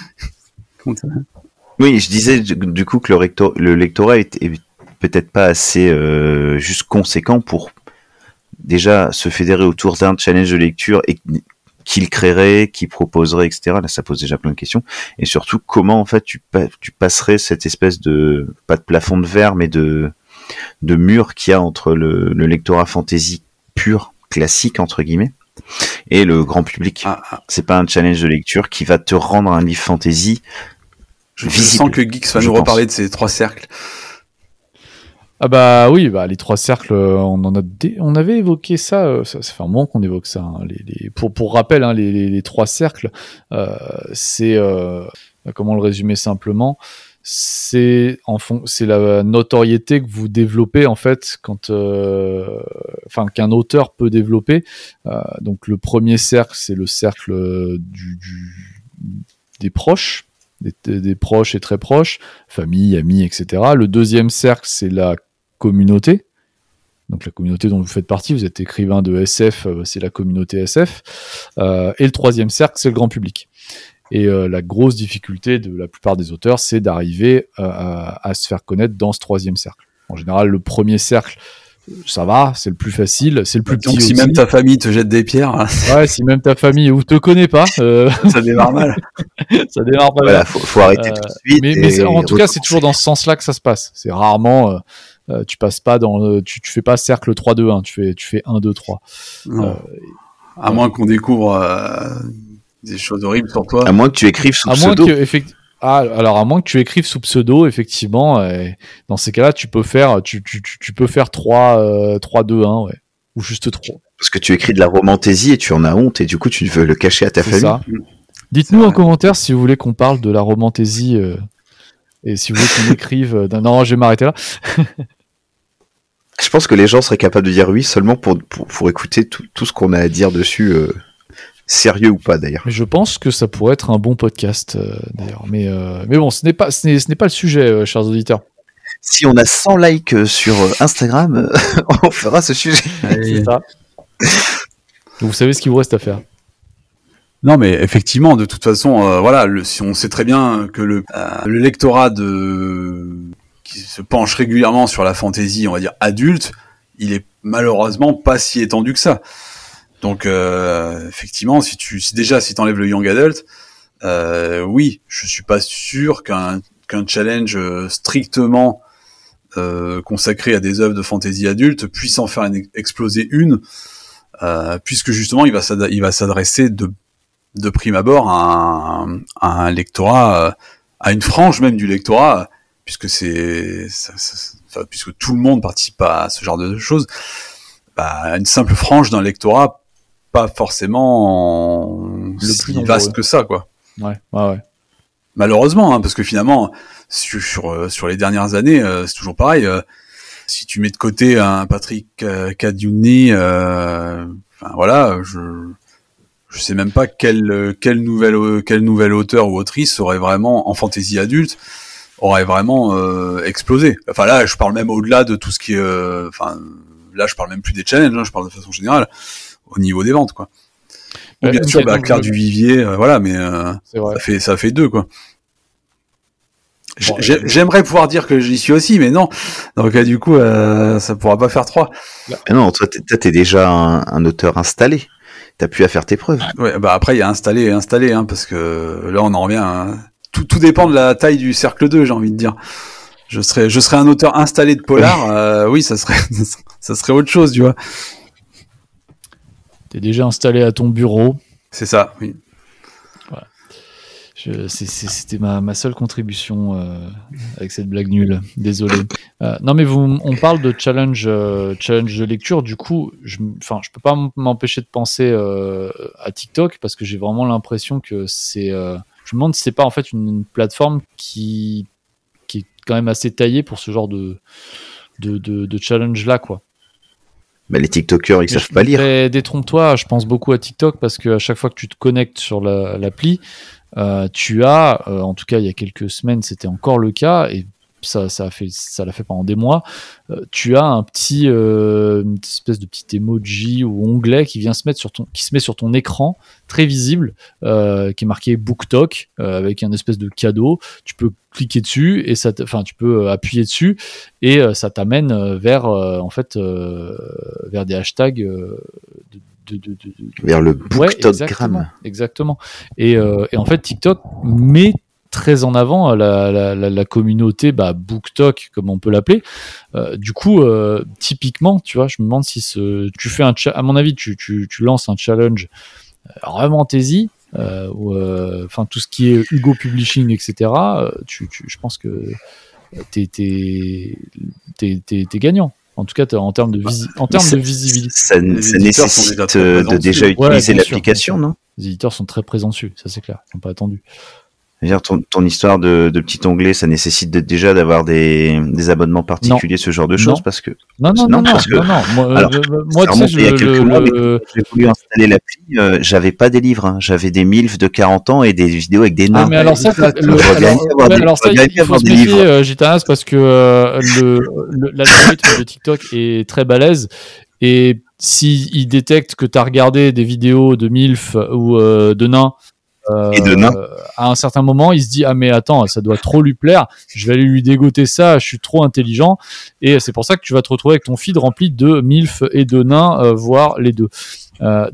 Oui, je disais du coup que le, rector, le lectorat est, est peut-être pas assez euh, juste conséquent pour déjà se fédérer autour d'un challenge de lecture et qu'il créerait, qu'il proposerait, et cetera. Là, ça pose déjà plein de questions. Et surtout, comment en fait tu, pa- tu passerais cette espèce de pas de plafond de verre, mais de de mur qu'il y a entre le, le lectorat fantasy pur, classique entre guillemets, et le grand public. Ah, ah. C'est pas un challenge de lecture qui va te rendre un livre fantasy. Je visible, sens que Geeks va nous pense. reparler de ces trois cercles. Ah bah oui, bah les trois cercles, on en a, dé... on avait évoqué ça. Ça, ça fait un moment qu'on évoque ça. Hein, les, les... Pour pour rappel, hein, les, les, les trois cercles, euh, c'est euh, comment le résumer simplement, c'est en fond, c'est la notoriété que vous développez en fait quand, euh... enfin qu'un auteur peut développer. Euh, donc le premier cercle, c'est le cercle du, du... des proches. Des, des proches et très proches, famille, amis, et cetera. Le deuxième cercle, c'est la communauté. Donc la communauté dont vous faites partie, vous êtes écrivain de S F, c'est la communauté S F. Euh, et le troisième cercle, c'est le grand public. Et euh, la grosse difficulté de la plupart des auteurs, c'est d'arriver euh, à, à se faire connaître dans ce troisième cercle. En général, le premier cercle, ça va, c'est le plus facile, c'est le plus Donc, petit si aussi. Même ta famille te jette des pierres. Hein. Ouais, si même ta famille ou te connaît pas, euh... ça démarre mal. ça démarre pas voilà, mal. Faut, faut arrêter euh, tout de suite. Mais, mais en tout cas, c'est toujours dans ce sens-là que ça se passe. C'est rarement, euh, euh, tu passes pas dans, euh, tu, tu fais pas cercle trois deux un, tu fais, tu fais un deux trois. Non. Euh, à ouais. moins qu'on découvre euh, des choses horribles sur toi. À moins que tu écrives sous à pseudo. Moins que, effect... Ah, alors à moins que tu écrives sous pseudo, effectivement, et dans ces cas-là, tu peux faire, tu, tu, tu, tu peux faire trois deux un, ouais, ou juste trois. Parce que tu écris de la romantaisie et tu en as honte et du coup tu veux le cacher à ta c'est famille. Ça. Dites-nous en commentaire si vous voulez qu'on parle de la romantaisie euh, et si vous voulez qu'on écrive. Euh, non, je vais m'arrêter là. Je pense que les gens seraient capables de dire oui seulement pour pour, pour écouter tout, tout ce qu'on a à dire dessus. Euh... Sérieux ou pas d'ailleurs. Mais je pense que ça pourrait être un bon podcast euh, d'ailleurs. Mais, euh, mais bon, ce n'est pas, ce n'est, ce n'est pas le sujet, euh, chers auditeurs. Si on a cent likes sur Instagram, on fera ce sujet. C'est ça. Vous savez ce qu'il vous reste à faire. Non, mais effectivement, de toute façon, euh, voilà, le, si on sait très bien que le, euh, le lectorat de qui se penche régulièrement sur la fantaisie, on va dire adulte, il est malheureusement pas si étendu que ça. Donc euh, effectivement, si tu si déjà si t'enlèves le young adult, euh, oui, je suis pas sûr qu'un qu'un challenge strictement euh, consacré à des œuvres de fantasy adulte puisse en faire une, exploser une, euh, puisque justement il va s'ad- il va s'adresser de de prime abord à un, à un lectorat à une frange même du lectorat, puisque c'est, ça, ça, enfin, puisque tout le monde participe à ce genre de choses, bah, une simple frange d'un lectorat, pas forcément Le si plus nombreux. vaste que ça, quoi. Ouais, ouais, ouais. Malheureusement, hein, parce que finalement, sur, sur, sur les dernières années, euh, c'est toujours pareil. Euh, si tu mets de côté un Patrick euh, Cadiuni, euh, enfin voilà, je je sais même pas quelle quelle nouvelle quelle nouvelle auteur ou autrice aurait vraiment en fantasy adulte aurait vraiment euh, explosé. Enfin là, je parle même au-delà de tout ce qui est, euh, enfin là, je parle même plus des challenges, hein, je parle de façon générale au niveau des ventes, quoi. Bon, bien Euh, sûr, ok, bah, donc, Claire je- Duvivier, euh, voilà, mais euh, C'est vrai. ça fait ça fait deux, quoi. Bon, J'ai- euh, J'aimerais pouvoir dire que j'y suis aussi, mais non. Donc euh, du coup, euh, ça pourra pas faire trois. Mais non, toi, t'es, toi, t'es déjà un, un auteur installé. T'as plus à faire tes preuves. Ouais, bah après il y a installé et installé, hein, parce que là on en revient. Hein. Tout, tout dépend de la taille du cercle deux, j'ai envie de dire. Je serais, je serais un auteur installé de polar. euh, oui, ça serait, ça serait autre chose, tu vois. T'es déjà installé à ton bureau. C'est ça. Oui. Je, c'est, c'est, c'était ma, ma seule contribution euh, avec cette blague nulle. Désolé. Euh, non, mais vous, on parle de challenge, euh, challenge de lecture. Du coup, je, enfin, je peux pas m'empêcher de penser euh, à TikTok parce que j'ai vraiment l'impression que c'est. Euh, je me demande si c'est pas en fait une, une plateforme qui, qui est quand même assez taillée pour ce genre de, de, de, de challenge là, quoi. Bah, les TikTokers, ils Mais savent pas lire. mais détrompe-toi, je pense beaucoup à TikTok parce qu'à chaque fois que tu te connectes sur la, l'appli, euh, tu as, euh, en tout cas il y a quelques semaines, c'était encore le cas, et ça, ça, a fait, ça l'a fait pendant des mois, euh, tu as un petit, euh, une espèce de petit emoji ou onglet qui vient se mettre sur ton, qui se met sur ton écran, très visible, euh, qui est marqué BookTok, euh, avec un espèce de cadeau. Tu peux cliquer dessus et ça, enfin, tu peux appuyer dessus et euh, ça t'amène vers, euh, en fait, euh, vers des hashtags. Euh, de, de, de, de, de... Vers le Ouais, BookTokgram. exactement, exactement. Et, euh, et en fait, TikTok met très en avant la, la, la, la communauté bah, BookTok, comme on peut l'appeler. Euh, du coup, euh, typiquement, tu vois, je me demande si ce, tu fais un, cha- à mon avis, tu, tu, tu lances un challenge euh, vraiment tasy, euh, ou enfin euh, tout ce qui est Hugo Publishing, et cetera. Euh, tu, tu, je pense que t'es, t'es, t'es, t'es, t'es gagnant. En tout cas, en termes de, visi- en termes ça, de visibilité. Ça, Les ça éditeurs sont déjà nécessite très euh, présents de déjà dessus. Ouais, utiliser bien sûr, l'application, bien sûr. non? Les éditeurs sont très présents dessus, ça c'est clair. Ils n'ont pas attendu. C'est-à-dire, ton, ton histoire de, de petit onglet, ça nécessite de, déjà d'avoir des, des abonnements particuliers, ce genre de choses, Non. parce que Non, non, non, Non, non, parce que- non, non. Moi, Alors, euh, moi ça tu sais, remonte je, il y a le, quelques le- mois, mais le- quand j'ai voulu installer l'appli, euh, j'avais pas des livres, hein. J'avais des milfs de quarante ans et des vidéos avec des nains. Ah, mais alors ça, ça, le- j'aurais bien alors, aimé avoir ouais, des- alors ça, j'aurais bien il aimé faut avoir se des méfier, livres. euh, Gitanas, parce que euh, le, le- l'algorithme de TikTok est très balèze et s'il détecte que tu as regardé des vidéos de milf ou euh, de nains, euh, Et de nains. à un certain moment, il se dit ah mais attends, ça doit trop lui plaire, je vais aller lui dégoter ça, je suis trop intelligent, et c'est pour ça que tu vas te retrouver avec ton feed rempli de milf et de nains, euh, voire les deux. Euh,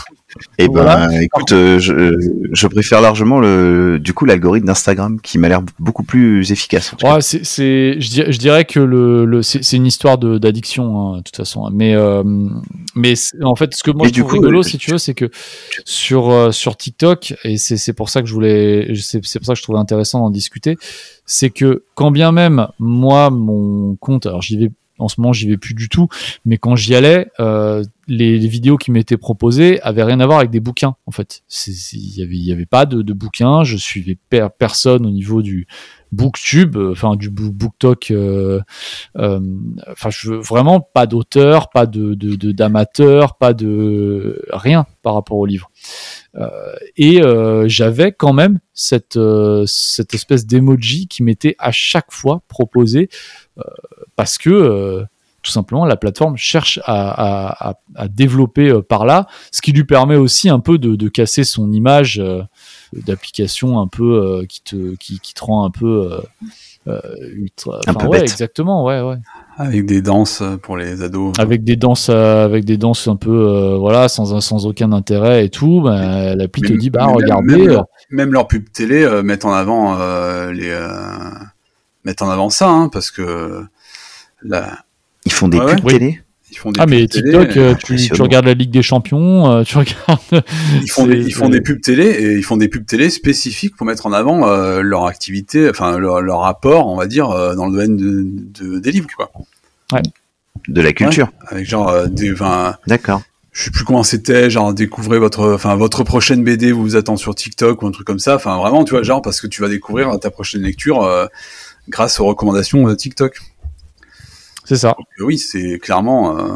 Et ben, Voilà. écoute, euh, je, je préfère largement le, du coup, l'algorithme d'Instagram qui m'a l'air beaucoup plus efficace. En tout cas. Ouais, c'est, c'est, je, dirais, je dirais que le, le, c'est, c'est une histoire de, d'addiction, hein, de toute façon. Mais, euh, mais c'est- en fait, ce que moi Mais je du trouve coup, rigolo, euh, si tu veux, c'est que sur, euh, sur TikTok, et c'est, c'est pour ça que je voulais, c'est, c'est pour ça que je trouvais intéressant d'en discuter, c'est que quand bien même, moi, mon compte, alors j'y vais, en ce moment, j'y vais plus du tout, mais quand j'y allais, euh, les, les vidéos qui m'étaient proposées avaient rien à voir avec des bouquins, en fait. C'est, c'est, il y avait, il y avait pas de, de bouquins, je suivais per, personne au niveau du BookTube, euh, enfin du book- BookTok, euh, euh, enfin je veux vraiment pas d'auteur, pas de, de, de d'amateur, pas de rien par rapport au livre. Euh, et euh, j'avais quand même cette euh, cette espèce d'emoji qui m'était à chaque fois proposé euh, parce que euh, tout simplement la plateforme cherche à, à, à, à développer euh, par là, ce qui lui permet aussi un peu de, de casser son image euh, d'application un peu euh, qui te qui, qui te rend un peu euh, euh, ultra, Un enfin, peu ouais, bête. exactement, ouais, ouais. Avec des danses pour les ados. Avec des danses, euh, avec des danses un peu, euh, voilà, sans sans aucun intérêt et tout. Bah, l'appli te Mais- dit, bah mais même- regardez. Même, euh, leur, même leur pub télé euh, mettent en avant euh, les euh, mettent en avant ça, hein, parce que là, Ils font des Ouais, pubs ouais. télé. Ils font des ah mais télé, TikTok, euh, tu, tu regardes la Ligue des Champions, euh, tu regardes. Ils font des, ils font des pubs télé et ils font des pubs télé spécifiques pour mettre en avant euh, leur activité, enfin leur, leur rapport, on va dire, euh, dans le domaine de, de, des livres, quoi. Ouais. De la culture. Ouais, avec genre euh, des, enfin. D'accord. Je sais plus comment c'était, genre découvrez votre, enfin votre prochaine B D vous attend sur TikTok ou un truc comme ça. Enfin vraiment, tu vois, genre parce que tu vas découvrir ta prochaine lecture euh, grâce aux recommandations euh, TikTok. C'est ça. Donc, oui, c'est clairement, euh,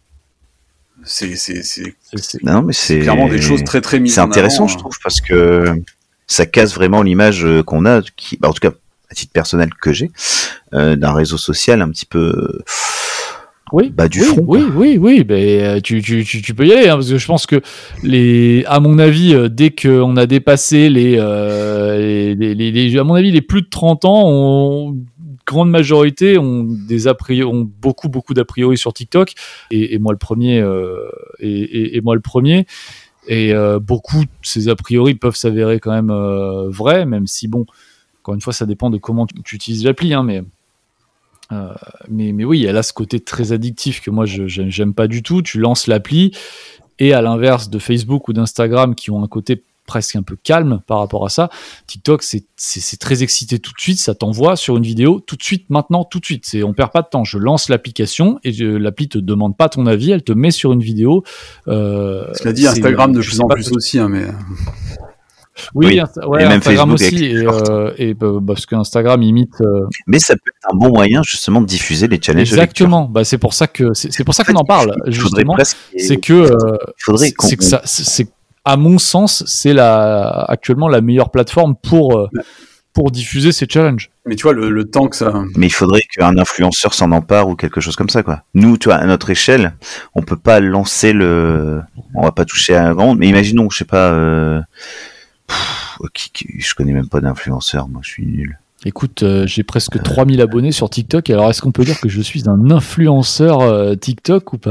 c'est c'est c'est. c'est non mais c'est clairement des choses très très mises c'est en intéressant, avant, je trouve, parce que ça casse vraiment l'image qu'on a, qui, bah, en tout cas à titre personnel que j'ai, euh, d'un réseau social un petit peu. Oui, bah, du oui, front, oui, oui, oui, ben tu, tu, tu, tu peux y aller, hein, parce que je pense que les, à mon avis, euh, dès qu'on a dépassé les, euh, les, les, les, les, à mon avis, les plus de trente ans, ont, grande majorité ont des a priori, ont beaucoup, beaucoup d'a priori sur TikTok, et, et moi le premier, euh, et, et, et moi le premier, et euh, beaucoup de ces a priori peuvent s'avérer quand même euh, vrais, même si bon, encore une fois, ça dépend de comment tu, tu utilises l'appli, hein, mais. Euh, mais, mais oui, elle a ce côté très addictif que moi je, j'aime, j'aime pas du tout. Tu lances l'appli et à l'inverse de Facebook ou d'Instagram qui ont un côté presque un peu calme par rapport à ça, TikTok c'est, c'est, c'est très excité tout de suite, ça t'envoie sur une vidéo tout de suite, maintenant, tout de suite. C'est, on perd pas de temps. Je lance l'application et je, l'appli te demande pas ton avis, elle te met sur une vidéo. Euh, Ce qu'a dit Instagram de plus en plus pas, aussi, hein, mais. Oui, oui. Insta- ouais, et même Instagram Facebook aussi, et, euh, et bah, parce que Instagram imite. Euh... Mais ça peut être un bon moyen justement de diffuser les challenges. Exactement. Bah c'est pour ça que c'est, c'est pour ça qu'on en parle justement. Presque... C'est que euh, faudrait c'est, c'est que ça, c'est, c'est à mon sens c'est la actuellement la meilleure plateforme pour euh, pour diffuser ces challenges. Mais tu vois le, le temps que ça. Mais il faudrait qu'un influenceur s'en empare ou quelque chose comme ça, quoi. Nous, tu vois, à notre échelle, on peut pas lancer le, on va pas toucher à un grand. Mais imaginons, je sais pas. Euh... Qui, qui, je connais même pas d'influenceur, moi je suis nul. Écoute, euh, j'ai presque trois mille abonnés sur TikTok, alors est-ce qu'on peut dire que je suis un influenceur euh, TikTok ou pas ?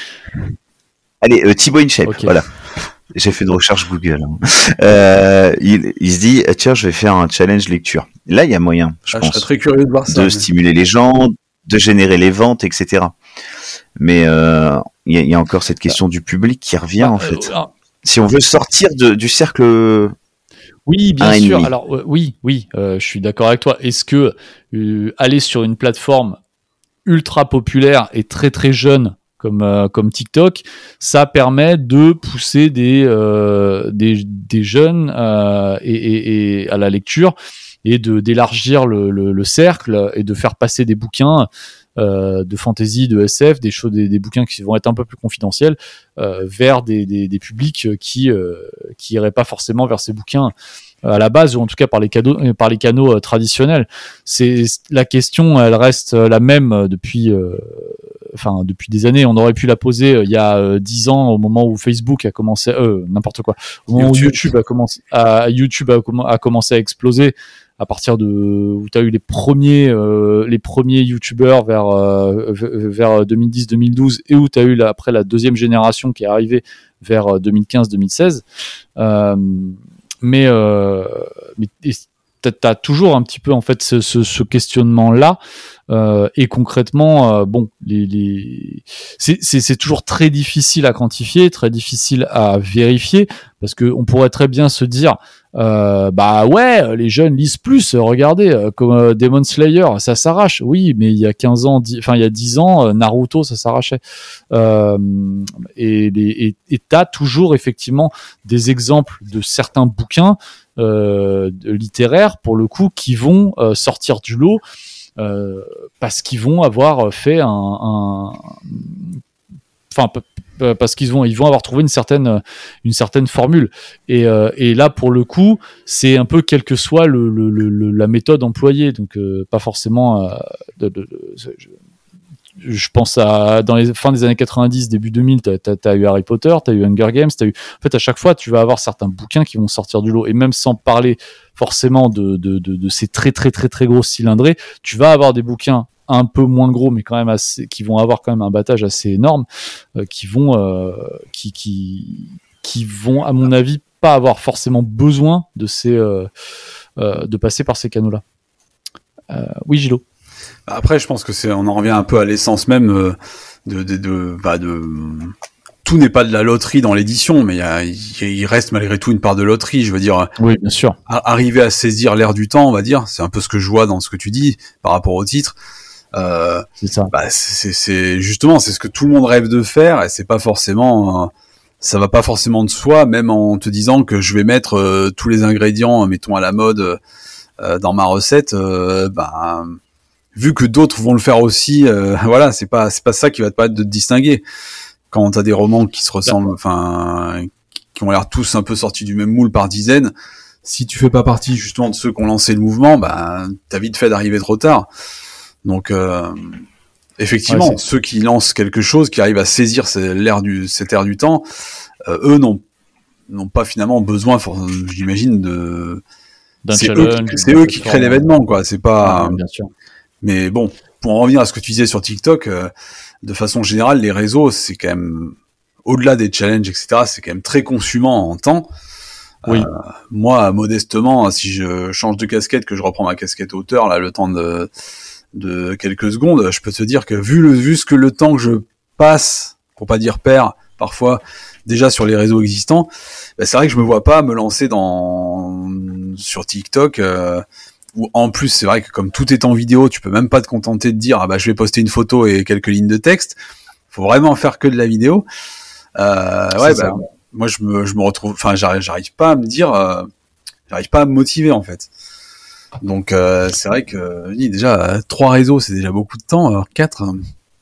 Allez, euh, Thibaut InShape, okay. Voilà. J'ai fait une recherche Google. Hein. Euh, il, il se dit, tiens, je vais faire un challenge lecture. Là, il y a moyen, je ah, pense, je serais très curieux de voir ça, de mais... stimuler les gens, de générer les ventes, et cetera. Mais euh, il y, y a encore cette question du public qui revient, bah, en fait. Euh, si on veut sortir de, du cercle... Oui, bien sûr. Alors euh, oui, oui, euh, je suis d'accord avec toi. Est-ce que euh, aller sur une plateforme ultra populaire et très très jeune comme euh, comme TikTok, ça permet de pousser des euh, des, des jeunes euh, et, et, et à la lecture et de d'élargir le, le, le cercle et de faire passer des bouquins euh, de fantasy, de S F, des choses, des, des bouquins qui vont être un peu plus confidentiels euh, vers des, des, des publics qui euh, qui iraient pas forcément vers ces bouquins à la base, ou en tout cas par les canaux, par les canaux euh, traditionnels. C'est la question, elle reste la même depuis, euh, enfin depuis des années. On aurait pu la poser euh, il y a dix euh, ans, au moment où Facebook a commencé, euh, n'importe quoi, au moment YouTube. où YouTube a commencé, à, YouTube a, a commencé à exploser. À partir de où tu as eu les premiers euh, les premiers youtubeurs vers euh, vers deux mille dix deux mille douze et où tu as eu la, après la deuxième génération qui est arrivée vers deux mille quinze deux mille seize euh, mais euh, mais t'as toujours un petit peu en fait ce, ce, ce questionnement là euh, et concrètement euh, bon les, les... c'est, c'est, c'est toujours très difficile à quantifier, très difficile à vérifier parce que on pourrait très bien se dire euh, bah ouais les jeunes lisent plus, regardez euh, comme euh, Demon Slayer ça s'arrache, oui mais il y a quinze ans enfin il y a dix ans euh, Naruto ça s'arrachait euh, et les et, et t'as toujours effectivement des exemples de certains bouquins euh, littéraires pour le coup qui vont euh, sortir du lot euh, parce qu'ils vont avoir fait un, un... enfin parce qu'ils vont ils vont avoir trouvé une certaine une certaine formule et euh, et là pour le coup c'est un peu quelle que soit le, le, le la méthode employée donc euh, pas forcément euh, de, de, de, je, je pense à dans les fins des années quatre-vingt-dix début deux mille t'as, t'as, t'as eu Harry Potter, t'as eu Hunger Games, t'as eu en fait à chaque fois tu vas avoir certains bouquins qui vont sortir du lot et même sans parler forcément de de de, de ces très très très très gros cylindrés, tu vas avoir des bouquins un peu moins gros mais quand même assez qui vont avoir quand même un battage assez énorme euh, qui vont euh, qui qui qui vont à mon avis pas avoir forcément besoin de ces euh, euh, de passer par ces canaux là. Euh, oui Gillo. Après je pense que c'est on en revient un peu à l'essence même euh, de, de, de, bah de, tout n'est pas de la loterie dans l'édition, mais il, y a, il reste malgré tout une part de loterie. Je veux dire, oui, bien sûr. Arriver à saisir l'air du temps, on va dire, c'est un peu ce que je vois dans ce que tu dis par rapport au titre. Euh, c'est ça. Bah, c'est, c'est justement, c'est ce que tout le monde rêve de faire, et c'est pas forcément, euh, ça va pas forcément de soi, même en te disant que je vais mettre euh, tous les ingrédients, mettons à la mode, euh, dans ma recette. Euh, bah, vu que d'autres vont le faire aussi, euh, voilà, c'est pas, c'est pas ça qui va te permettre de te distinguer. Quand t'as des romans qui se ressemblent, enfin, qui ont l'air tous un peu sortis du même moule par dizaines, si tu fais pas partie justement de ceux qui ont lancé le mouvement, bah, t'as vite fait d'arriver trop tard. Donc, euh, effectivement, ouais, ceux qui lancent quelque chose, qui arrivent à saisir l'air du, cet air du temps, euh, eux n'ont, n'ont pas finalement besoin, for- j'imagine, de, d'un c'est challenge. Eux, c'est eux qui créent l'événement, quoi. C'est pas. Ouais, bien sûr. Mais bon, pour en revenir à ce que tu disais sur TikTok, euh, de façon générale, les réseaux, c'est quand même, au-delà des challenges, et cetera, c'est quand même très consumant en temps. Oui. Euh, moi, modestement, si je change de casquette, que je reprends ma casquette auteur, là, le temps de, de quelques secondes, je peux te dire que vu le, vu ce que le temps que je passe, pour pas dire perd, parfois, déjà sur les réseaux existants, bah, c'est vrai que je me vois pas me lancer dans, sur TikTok, euh, où en plus, c'est vrai que comme tout est en vidéo, tu peux même pas te contenter de dire, ah bah, je vais poster une photo et quelques lignes de texte. Faut vraiment faire que de la vidéo. Euh, ouais, bah, moi, je me, je me retrouve, enfin, j'arrive, j'arrive pas à me dire, euh, j'arrive pas à me motiver, en fait. Donc, euh, c'est vrai que, déjà, trois réseaux, c'est déjà beaucoup de temps, alors quatre. Hein.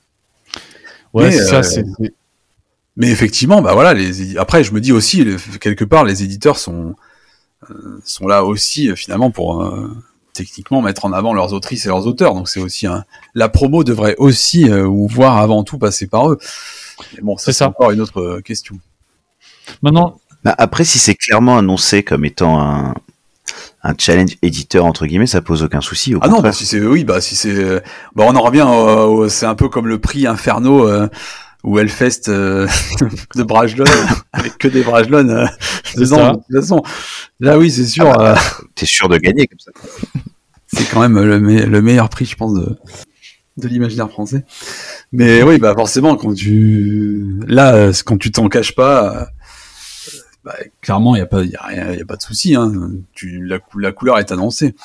Ouais, mais, c'est ça, euh, c'est. Mais effectivement, bah voilà, les, après, je me dis aussi, les, quelque part, les éditeurs sont, euh, sont là aussi, euh, finalement, pour, euh, techniquement, mettre en avant leurs autrices et leurs auteurs. Donc, c'est aussi un, la promo devrait aussi, euh, ou voire avant tout passer par eux. Mais bon, ça, c'est, c'est encore une autre euh, question. Maintenant. Bah après, si c'est clairement annoncé comme étant un, un challenge éditeur entre guillemets, ça pose aucun souci. Au ah contraire. non, bah si c'est oui, bah si c'est, bah on en revient, euh, c'est un peu comme le prix Inferno euh, ou Hellfest euh, de Brajlon avec que des Brajlon euh, dedans. De toute façon, là oui, c'est sûr. Ah bah, euh, t'es sûr de gagner comme ça. C'est quand même le, me- le meilleur prix, je pense, de, de l'imaginaire français. Mais oui, bah forcément, quand tu, là, quand tu t'en caches pas. Bah, clairement, il y a pas, il y a rien, il y a pas de souci. Hein. Tu, la, la couleur est annoncée.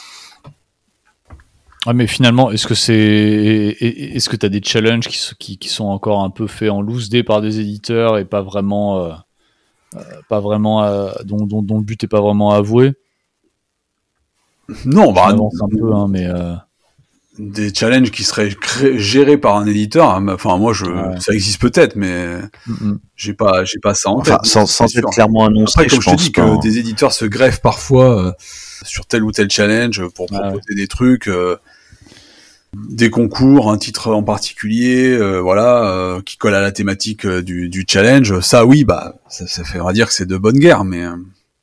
Ah, mais finalement, est-ce que c'est, est-ce que t'as des challenges qui, qui, qui sont encore un peu faits en loose day par des éditeurs et pas vraiment, euh, euh, pas vraiment, euh, dont, dont, dont le but est pas vraiment avoué? Non, bah, non, un peu, hein, mais. Euh... Des challenges qui seraient cré- gérés par un éditeur, hein, enfin moi je, ouais. ça existe peut-être, mais mm-hmm. j'ai pas, j'ai pas ça en enfin, tête. Sans, sans être clairement annoncé. Après, comme je, je te dis pas. que des éditeurs se greffent parfois euh, sur tel ou tel challenge pour proposer ouais. des trucs, euh, des concours, un titre en particulier, euh, voilà, euh, qui colle à la thématique euh, du, du challenge. Ça, oui, bah, ça, ça fait on va dire que c'est de bonne guerre, mais. Euh...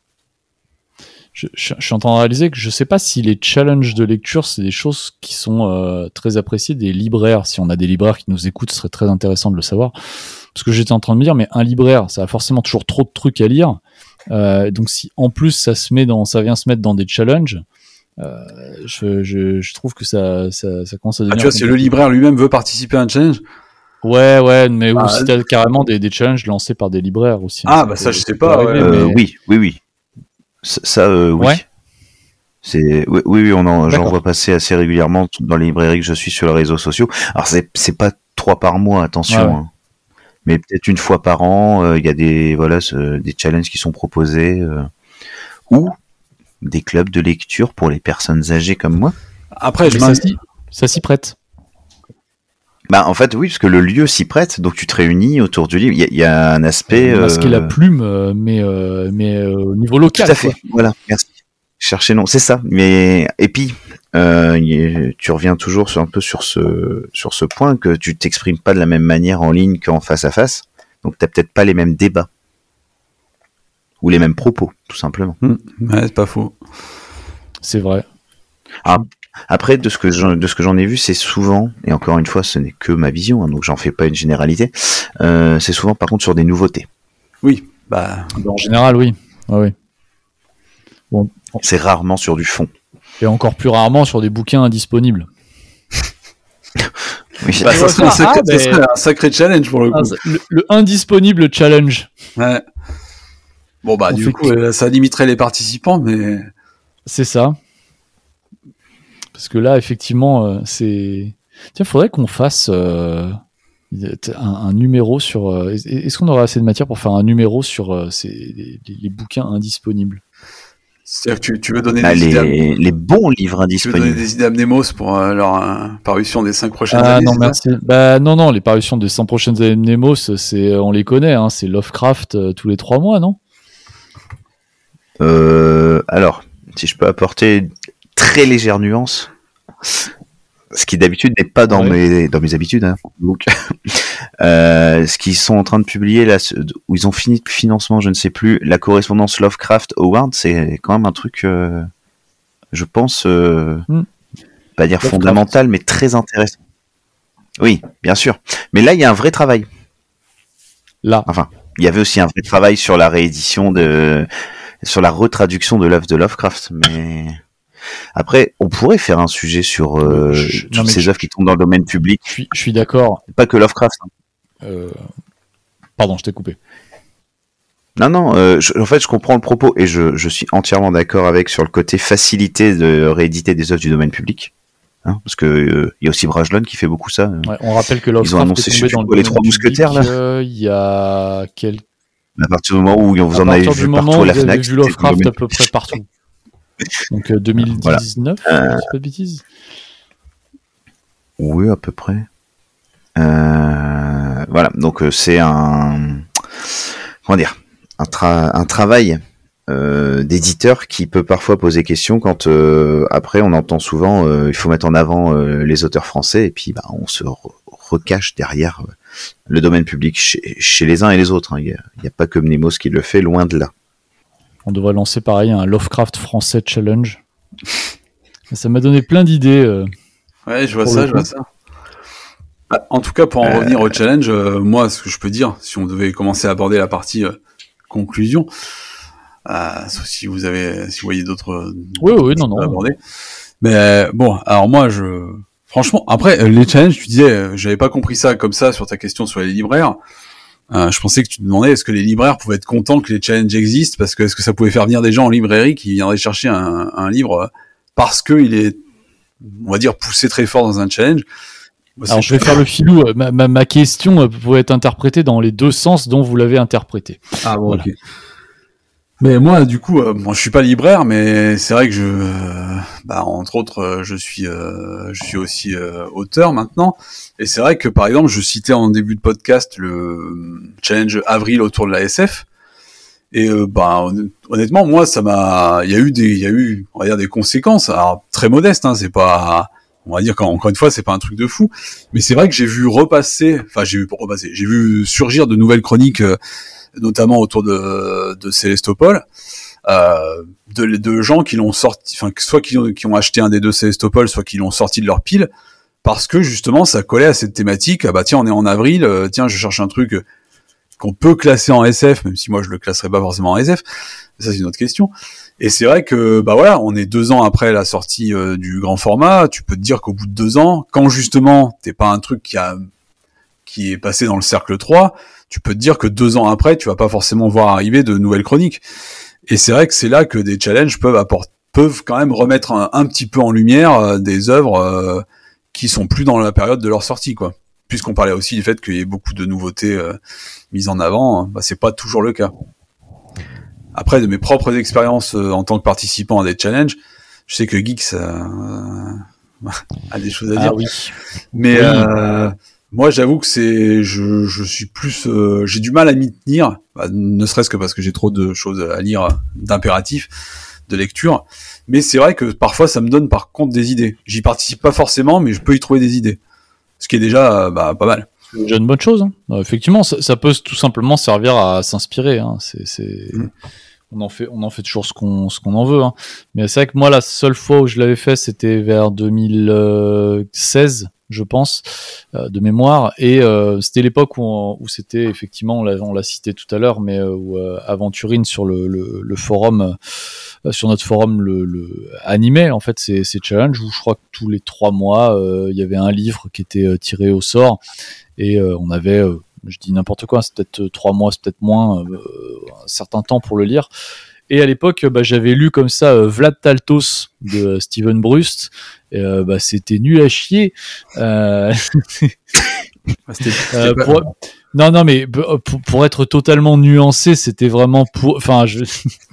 Je, je, je suis en train de réaliser que je sais pas si les challenges de lecture, c'est des choses qui sont euh, très appréciées des libraires. Si on a des libraires qui nous écoutent, ce serait très intéressant de le savoir. Parce que j'étais en train de me dire, mais un libraire, ça a forcément toujours trop de trucs à lire. Euh, donc si en plus ça se met dans, ça vient se mettre dans des challenges, euh, je, je, je trouve que ça, ça, ça commence à devenir. Ah, tu vois, si le libraire lui-même veut participer à un challenge. Ouais, ouais, mais ah, ou si t'as euh... carrément des, des challenges lancés par des libraires aussi. Ah, hein, bah ça, je sais pas. Ouais, euh, mais... Oui, oui, oui. Ça, ça euh, oui. Ouais. C'est oui, oui, on en, j'en vois passer assez régulièrement dans les librairies que je suis sur les réseaux sociaux. Alors c'est c'est pas trois par mois, attention, ouais, ouais. Hein. Mais peut-être une fois par an. Il euh, y a des voilà ce, des challenges qui sont proposés euh, ou des clubs de lecture pour les personnes âgées comme moi. Après, je ça, s'y, ça s'y prête. Bah en fait oui, parce que le lieu s'y prête, donc tu te réunis autour du livre. Il y, y a un aspect. Euh, masquer euh... la plume, mais euh, mais euh, au niveau local. Tout à fait. Quoi. Voilà. Merci. Chercher non, c'est ça. Mais et puis euh, tu reviens toujours sur un peu sur ce sur ce point que tu t'exprimes pas de la même manière en ligne qu'en face à face. Donc t'as peut-être pas les mêmes débats ou les mêmes propos, tout simplement. Mmh. Ouais, c'est pas faux. C'est vrai. Ah, après, de ce que j'en, de ce que j'en ai vu, c'est souvent, et encore une fois, ce n'est que ma vision, hein, donc j'en fais pas une généralité. Euh, c'est souvent, par contre, sur des nouveautés. Oui, bah en général, oui. Ah, oui. Bon. C'est rarement sur du fond. Et encore plus rarement sur des bouquins indisponibles. Oui, Bah, ça, serait un sacré, Ah, mais- ça serait un sacré challenge pour le coup. Ah, le, le indisponible challenge. Ouais. Bon, bah, On du fait coup, que- euh, ça limiterait les participants, mais. C'est ça. Parce que là, effectivement, euh, c'est. Tiens, faudrait qu'on fasse euh, un, un numéro sur. euh, est- Est-ce qu'on aura assez de matière pour faire un numéro sur euh, ces, les, les bouquins indisponibles? C'est-à-dire que tu, tu veux donner Bah, des idées à... les, les bons livres Tu veux donner indisponibles. des idées à Mnemos pour euh, leur euh, parution des cinq prochaines Ah années. non, c'est ça merci. Bah non, non, les parutions des cent prochaines années de Nemos, c'est, on les connaît, hein, c'est Lovecraft euh, tous les trois mois, non? Euh, alors, si je peux apporter une très légère nuance, ce qui d'habitude n'est pas dans Ouais. mes dans mes habitudes, hein, donc euh, ce qu'ils sont en train de publier là, ce- où ils ont fini de financement, je ne sais plus, la correspondance Lovecraft Howard, c'est quand même un truc, euh, je pense, euh, Hmm. pas dire Lovecraft. fondamental, mais très intéressant. Oui, bien sûr. Mais là, il y a un vrai travail. Là. Enfin, il y avait aussi un vrai travail sur la réédition de, sur la retraduction de l'œuvre de Lovecraft, mais après, on pourrait faire un sujet sur euh, Je- je- non, toutes mais ces je- œuvres qui tombent dans le domaine public, Je suis, je suis d'accord. pas que Lovecraft. hein. Euh, Pardon, je t'ai coupé. Non, non, euh, je- en fait, je comprends le propos et je, je suis entièrement d'accord avec sur le côté facilité de rééditer des œuvres du domaine public. Hein, parce que euh, il y a aussi Brajlon qui fait beaucoup ça. Ouais, on rappelle que ont Lovecraft annoncé, est je tombé sais dans plus le quoi, les Trois domaine Mousquetaires, public, là. euh, il y a quelques... À partir du moment où vous à en avez partir vu du partout moment où à la vous avez Fnac, vu c'était dans le Lovecraft domaine à peu près partout. Donc euh, deux mille dix-neuf, Voilà. si je dis pas de bêtises. Oui, à peu près. Euh, voilà, donc euh, c'est un comment dire un, tra- un travail euh, d'éditeur qui peut parfois poser question quand euh, après on entend souvent euh, il faut mettre en avant euh, les auteurs français et puis bah, on se re- recache derrière euh, le domaine public chez, chez les uns et les autres. hein. Il n'y a, a pas que Mnemos qui le fait, loin de là. On devrait lancer pareil un Lovecraft français challenge. Ça m'a donné plein d'idées. euh. Ouais, je vois Pour ça, le je vois coup. ça. Bah, en tout cas, pour en revenir au challenge, euh, moi, ce que je peux dire, si on devait commencer à aborder la partie euh, conclusion, euh, sauf si vous avez, si vous voyez d'autres, Oui, d'autres oui, choses non, non. à aborder. Mais euh, bon, alors moi, je, franchement, après euh, les challenges, tu disais, euh, j'avais pas compris ça comme ça sur ta question sur les libraires. Euh, je pensais que tu te demandais est-ce que les libraires pouvaient être contents que les challenges existent parce que est-ce que ça pouvait faire venir des gens en librairie qui viendraient chercher un, un livre euh, parce que il est, on va dire, poussé très fort dans un challenge. Moi, Alors c'est- je vais faire le filou. euh, Ma, ma, ma question euh, pouvait être interprétée dans les deux sens dont vous l'avez interprétée. Ah bon, Voilà. ok. Mais moi, du coup, euh, moi, je suis pas libraire, mais c'est vrai que je, euh, bah, entre autres, euh, je suis, euh, je suis aussi euh, auteur maintenant. Et c'est vrai que, par exemple, je citais en début de podcast le challenge avril autour de la S F. Et euh, bah, honn- honnêtement, moi, ça m'a, il y a eu des, il y a eu, on va dire, des conséquences. Alors très modestes, hein, c'est pas, on va dire qu'encore une fois, c'est pas un truc de fou. Mais c'est vrai que j'ai vu repasser, enfin, j'ai vu repasser, j'ai vu surgir de nouvelles chroniques. Euh, notamment autour de, de Célestopol, euh, de, de gens qui l'ont sorti, enfin, soit qui ont, qui ont acheté un des deux Célestopol, soit qui l'ont sorti de leur pile, parce que justement, ça collait à cette thématique. Ah bah tiens, on est en avril, euh, tiens, je cherche un truc euh, qu'on peut classer en S F, même si moi je le classerais pas forcément en S F. Ça, c'est une autre question. Et c'est vrai que, bah voilà, on est deux ans après la sortie euh, du grand format. Tu peux te dire qu'au bout de deux ans, quand justement, t'es pas un truc qui a, qui est passé dans le cercle trois, tu peux te dire que deux ans après, tu vas pas forcément voir arriver de nouvelles chroniques. Et c'est vrai que c'est là que des challenges peuvent apporter, peuvent quand même remettre un, un petit peu en lumière euh, des œuvres euh, qui sont plus dans la période de leur sortie, quoi. Puisqu'on parlait aussi du fait qu'il y ait beaucoup de nouveautés euh, mises en avant, bah, c'est pas toujours le cas. Après, de mes propres expériences euh, en tant que participant à des challenges, je sais que Geeks euh, a des choses à dire. Ah oui. Mais Oui. euh, moi, j'avoue que c'est, je, je suis plus, euh, j'ai du mal à m'y tenir, bah, ne serait-ce que parce que j'ai trop de choses à lire, d'impératifs, de lecture. Mais c'est vrai que parfois, ça me donne par contre des idées. J'y participe pas forcément, mais je peux y trouver des idées, ce qui est déjà, bah, pas mal. C'est déjà une bonne chose. Hein. Euh, effectivement, ça, ça peut tout simplement servir à s'inspirer. Hein. C'est, c'est... Mm. On en fait, on en fait toujours ce qu'on, ce qu'on en veut. Hein. Mais c'est vrai que moi, la seule fois où je l'avais fait, c'était vers deux mille seize, je pense, euh, de mémoire. Et euh, c'était l'époque où, on- où c'était effectivement, on l'a, on l'a cité tout à l'heure, mais euh, où euh, Aventurine sur le, le, le forum euh, sur notre forum le, le animait en fait ces, ces challenges où je crois que tous les trois mois il euh, y avait un livre qui était euh, tiré au sort et euh, on avait euh, je dis n'importe quoi, c'est peut-être trois mois, c'est peut-être moins, euh, un certain temps pour le lire. Et à l'époque, bah, j'avais lu comme ça euh, Vlad Taltos de Steven Brust. Et, euh, bah, c'était nul à chier. Euh... c'était, c'était euh, pas... pour... Non, non, mais pour, pour être totalement nuancé, c'était vraiment pour. Enfin, je.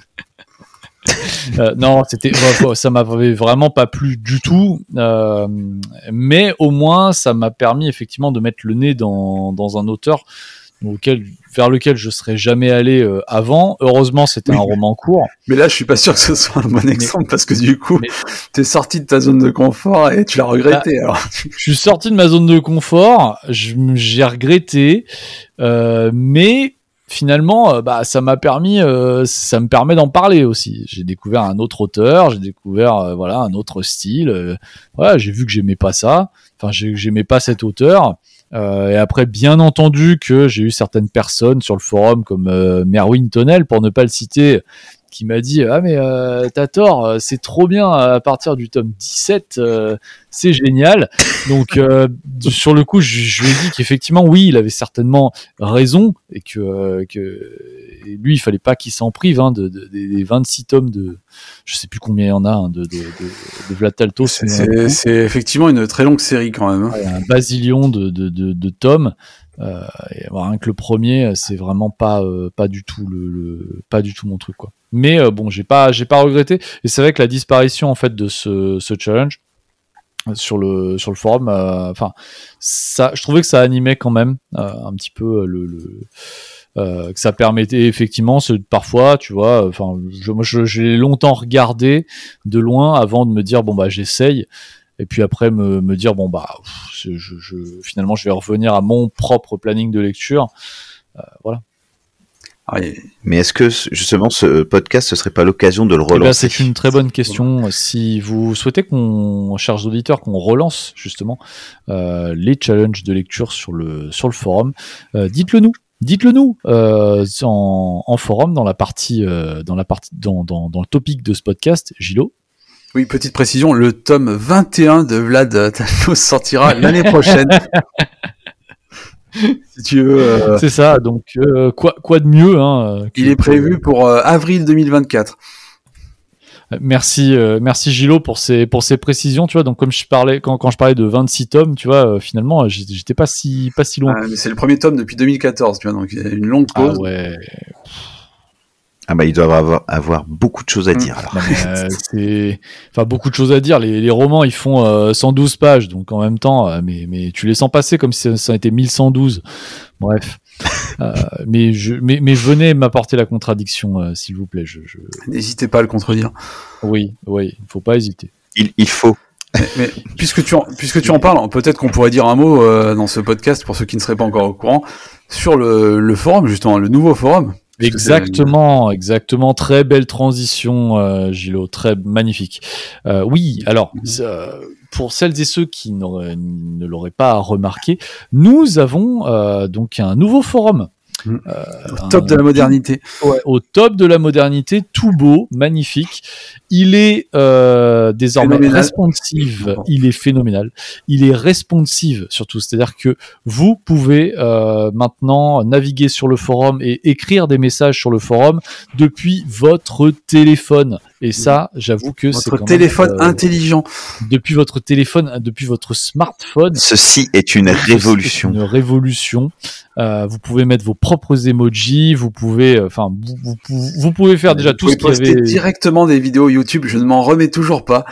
Euh, non, c'était, ça m'avait vraiment pas plu du tout, euh, mais au moins ça m'a permis effectivement de mettre le nez dans, dans un auteur auquel, vers lequel je serais jamais allé euh, avant. Heureusement, c'était oui. un roman court. Mais là, je suis pas sûr que ce soit un bon exemple mais, parce que du coup, mais, t'es sorti de ta zone de confort et tu l'as regretté. Bah, alors. Je suis sorti de ma zone de confort, je, j'ai regretté, euh, mais finalement, euh, bah, ça m'a permis, euh, ça me permet d'en parler aussi. J'ai découvert un autre auteur, j'ai découvert, euh, voilà, un autre style. Euh, voilà, j'ai vu que j'aimais pas ça. Enfin, j'ai, j'aimais pas cet auteur. Euh, et après, bien entendu que j'ai eu certaines personnes sur le forum comme euh, Merwin Tonnel, pour ne pas le citer, qui m'a dit ah mais euh, t'as tort, c'est trop bien à partir du tome dix-sept, euh, c'est génial. Donc euh, sur le coup je, je lui ai dit qu'effectivement oui il avait certainement raison et que, euh, que et lui il fallait pas qu'il s'en prive hein, de, de, des vingt-six tomes de je sais plus combien il y en a hein, de, de, de, de Vlad Taltos. C'est, c'est, c'est effectivement une très longue série quand même. Hein. Ouais, un basillion de, de, de, de tomes. Euh, et bon, rien que le premier, c'est vraiment pas euh, pas du tout le, le pas du tout mon truc quoi. Mais euh, bon, j'ai pas j'ai pas regretté. Et c'est vrai que la disparition en fait de ce, ce challenge sur le sur le forum, enfin euh, ça, je trouvais que ça animait quand même euh, un petit peu le, le euh, que ça permettait effectivement ce, parfois, tu vois, enfin je, moi je, j'ai longtemps regardé de loin avant de me dire bon bah j'essaye. Et puis après me, me dire bon bah je, je, finalement je vais revenir à mon propre planning de lecture, euh, voilà. Ah, mais est-ce que justement ce podcast ce serait pas l'occasion de le relancer ? Eh ben, c'est une très bonne question. Si vous souhaitez qu'on, chers auditeurs, qu'on relance justement euh, les challenges de lecture sur le sur le forum, euh, dites-le nous. Dites-le nous euh, en, en forum dans la partie euh, dans la partie dans, dans dans le topic de ce podcast, Gilo. Oui, petite précision, le tome vingt et un de Vlad Taltos sortira l'année prochaine. Si tu veux. Euh... C'est ça, donc euh, quoi, quoi de mieux hein, Il est prévu pour euh, avril deux mille vingt-quatre. Merci, euh, merci Gilo pour ces pour ces précisions, tu vois. Donc comme je parlais quand quand je parlais de vingt-six tomes, tu vois, euh, finalement j'étais pas si pas si loin. Ah, mais c'est le premier tome depuis deux mille quatorze, tu vois, donc il y a une longue pause. Ah ouais. Ah bah ils doivent avoir, avoir beaucoup de choses à dire. Alors. Mais, euh, c'est, enfin beaucoup de choses à dire. Les, les romans ils font euh, cent douze pages, donc en même temps, euh, mais mais tu les sens passer comme si ça était mille cent douze. Bref. euh, mais je mais mais venez m'apporter la contradiction, euh, s'il vous plaît. Je, je... N'hésitez pas à le contredire. Oui, oui, il faut pas hésiter. Il il faut. Mais, mais puisque tu en, puisque tu en parles, peut-être qu'on pourrait dire un mot euh, dans ce podcast pour ceux qui ne seraient pas encore au courant sur le le forum justement, le nouveau forum. Exactement, exactement. Très belle transition, euh, Gilo, très magnifique. Euh, oui, alors, euh, pour celles et ceux qui ne l'auraient pas remarqué, nous avons euh, donc un nouveau forum. Euh, au top un, de la modernité. Ouais, au top de la modernité, tout beau, magnifique. Il est euh, désormais phénoménal. responsive, il est phénoménal. Il est responsive surtout, c'est-à-dire que vous pouvez euh, maintenant naviguer sur le forum et écrire des messages sur le forum depuis votre téléphone. Et ça, j'avoue que votre c'est votre téléphone même, euh, intelligent. Depuis votre téléphone, depuis votre smartphone. Ceci est une révolution. Une révolution. Euh, vous pouvez mettre vos propres emojis, vous pouvez, enfin, vous, vous, vous pouvez faire déjà vous tout ce qu'il y avait. Poster directement des vidéos YouTube, je ne m'en remets toujours pas.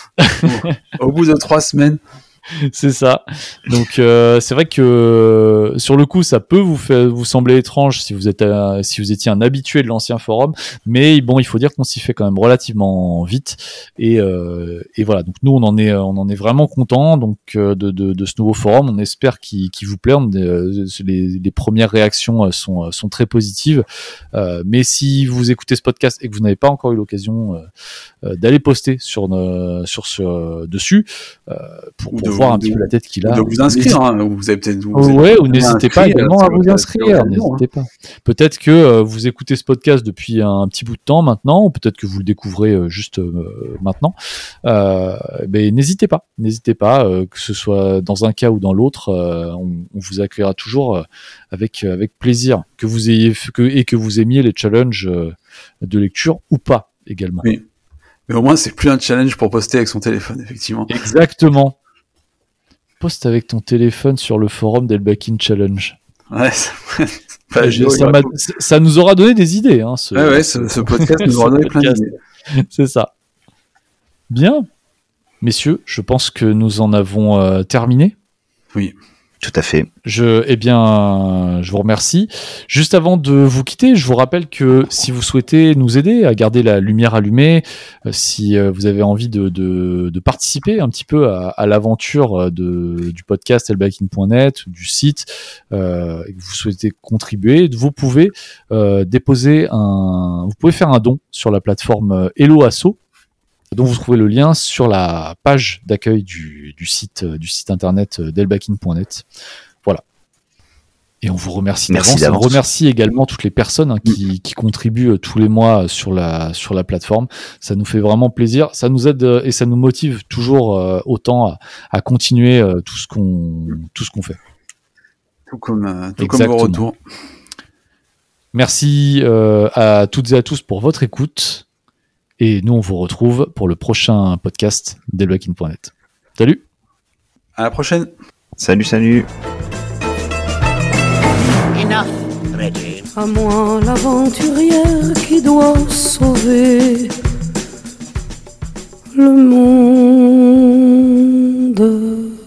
Au bout de trois semaines. C'est ça. Donc euh, c'est vrai que euh, sur le coup ça peut vous faire vous sembler étrange si vous êtes euh, si vous étiez un habitué de l'ancien forum, mais bon il faut dire qu'on s'y fait quand même relativement vite et euh, et voilà donc nous on en est on en est vraiment content donc euh, de, de de ce nouveau forum. On espère qu'il qu'il vous plaît. On, euh, les les premières réactions sont sont très positives. Euh, mais si vous écoutez ce podcast et que vous n'avez pas encore eu l'occasion euh, d'aller poster sur euh, sur ce euh, dessus euh, pour, pour voir un petit peu la tête qu'il a. De vous inscrire, hein, vous avez peut-être. Vous ouais, ou n'hésitez pas également à vous inscrire. N'hésitez pas. Peut-être que euh, vous écoutez ce podcast depuis un, un petit bout de temps maintenant, ou peut-être que vous le découvrez euh, juste euh, maintenant. Euh, mais n'hésitez pas, n'hésitez pas, euh, que ce soit dans un cas ou dans l'autre, euh, on, on vous accueillera toujours euh, avec euh, avec plaisir, que vous ayez que et que vous aimiez les challenges euh, de lecture ou pas également. Oui. Mais au moins, c'est plus un challenge pour poster avec son téléphone, effectivement. Exactement. Poste avec ton téléphone sur le forum d'Elbakin Challenge. Ouais, ça, enfin, je, ça, m'a, ça nous aura donné des idées. Hein, ce, ouais, ouais, ce, ce podcast nous aura donné plein d'idées. C'est ça. Bien. Messieurs, je pense que nous en avons euh, terminé. Oui. Tout à fait. Je, eh bien, je vous remercie. Juste avant de vous quitter, je vous rappelle que si vous souhaitez nous aider à garder la lumière allumée, euh, si euh, vous avez envie de, de, de participer un petit peu à, à l'aventure de, du podcast elbakin point net, du site, euh, et que vous souhaitez contribuer, vous pouvez euh, déposer un, vous pouvez faire un don sur la plateforme Hello Asso, dont vous trouvez le lien sur la page d'accueil du, du site du site internet d'elbakin point net. Voilà. Et on vous remercie d'avance. Merci d'avance. On remercie également toutes les personnes hein, qui, qui contribuent tous les mois sur la sur la plateforme. Ça nous fait vraiment plaisir. Ça nous aide et ça nous motive toujours euh, autant à, à continuer euh, tout ce qu'on tout ce qu'on fait. Tout comme euh, tout comme vos retours. Merci euh, à toutes et à tous pour votre écoute. Et nous, on vous retrouve pour le prochain podcast d'elbakin point net. Salut! À la prochaine! Salut, salut! Enough, Reggie. À moi l'aventurière qui doit sauver le monde.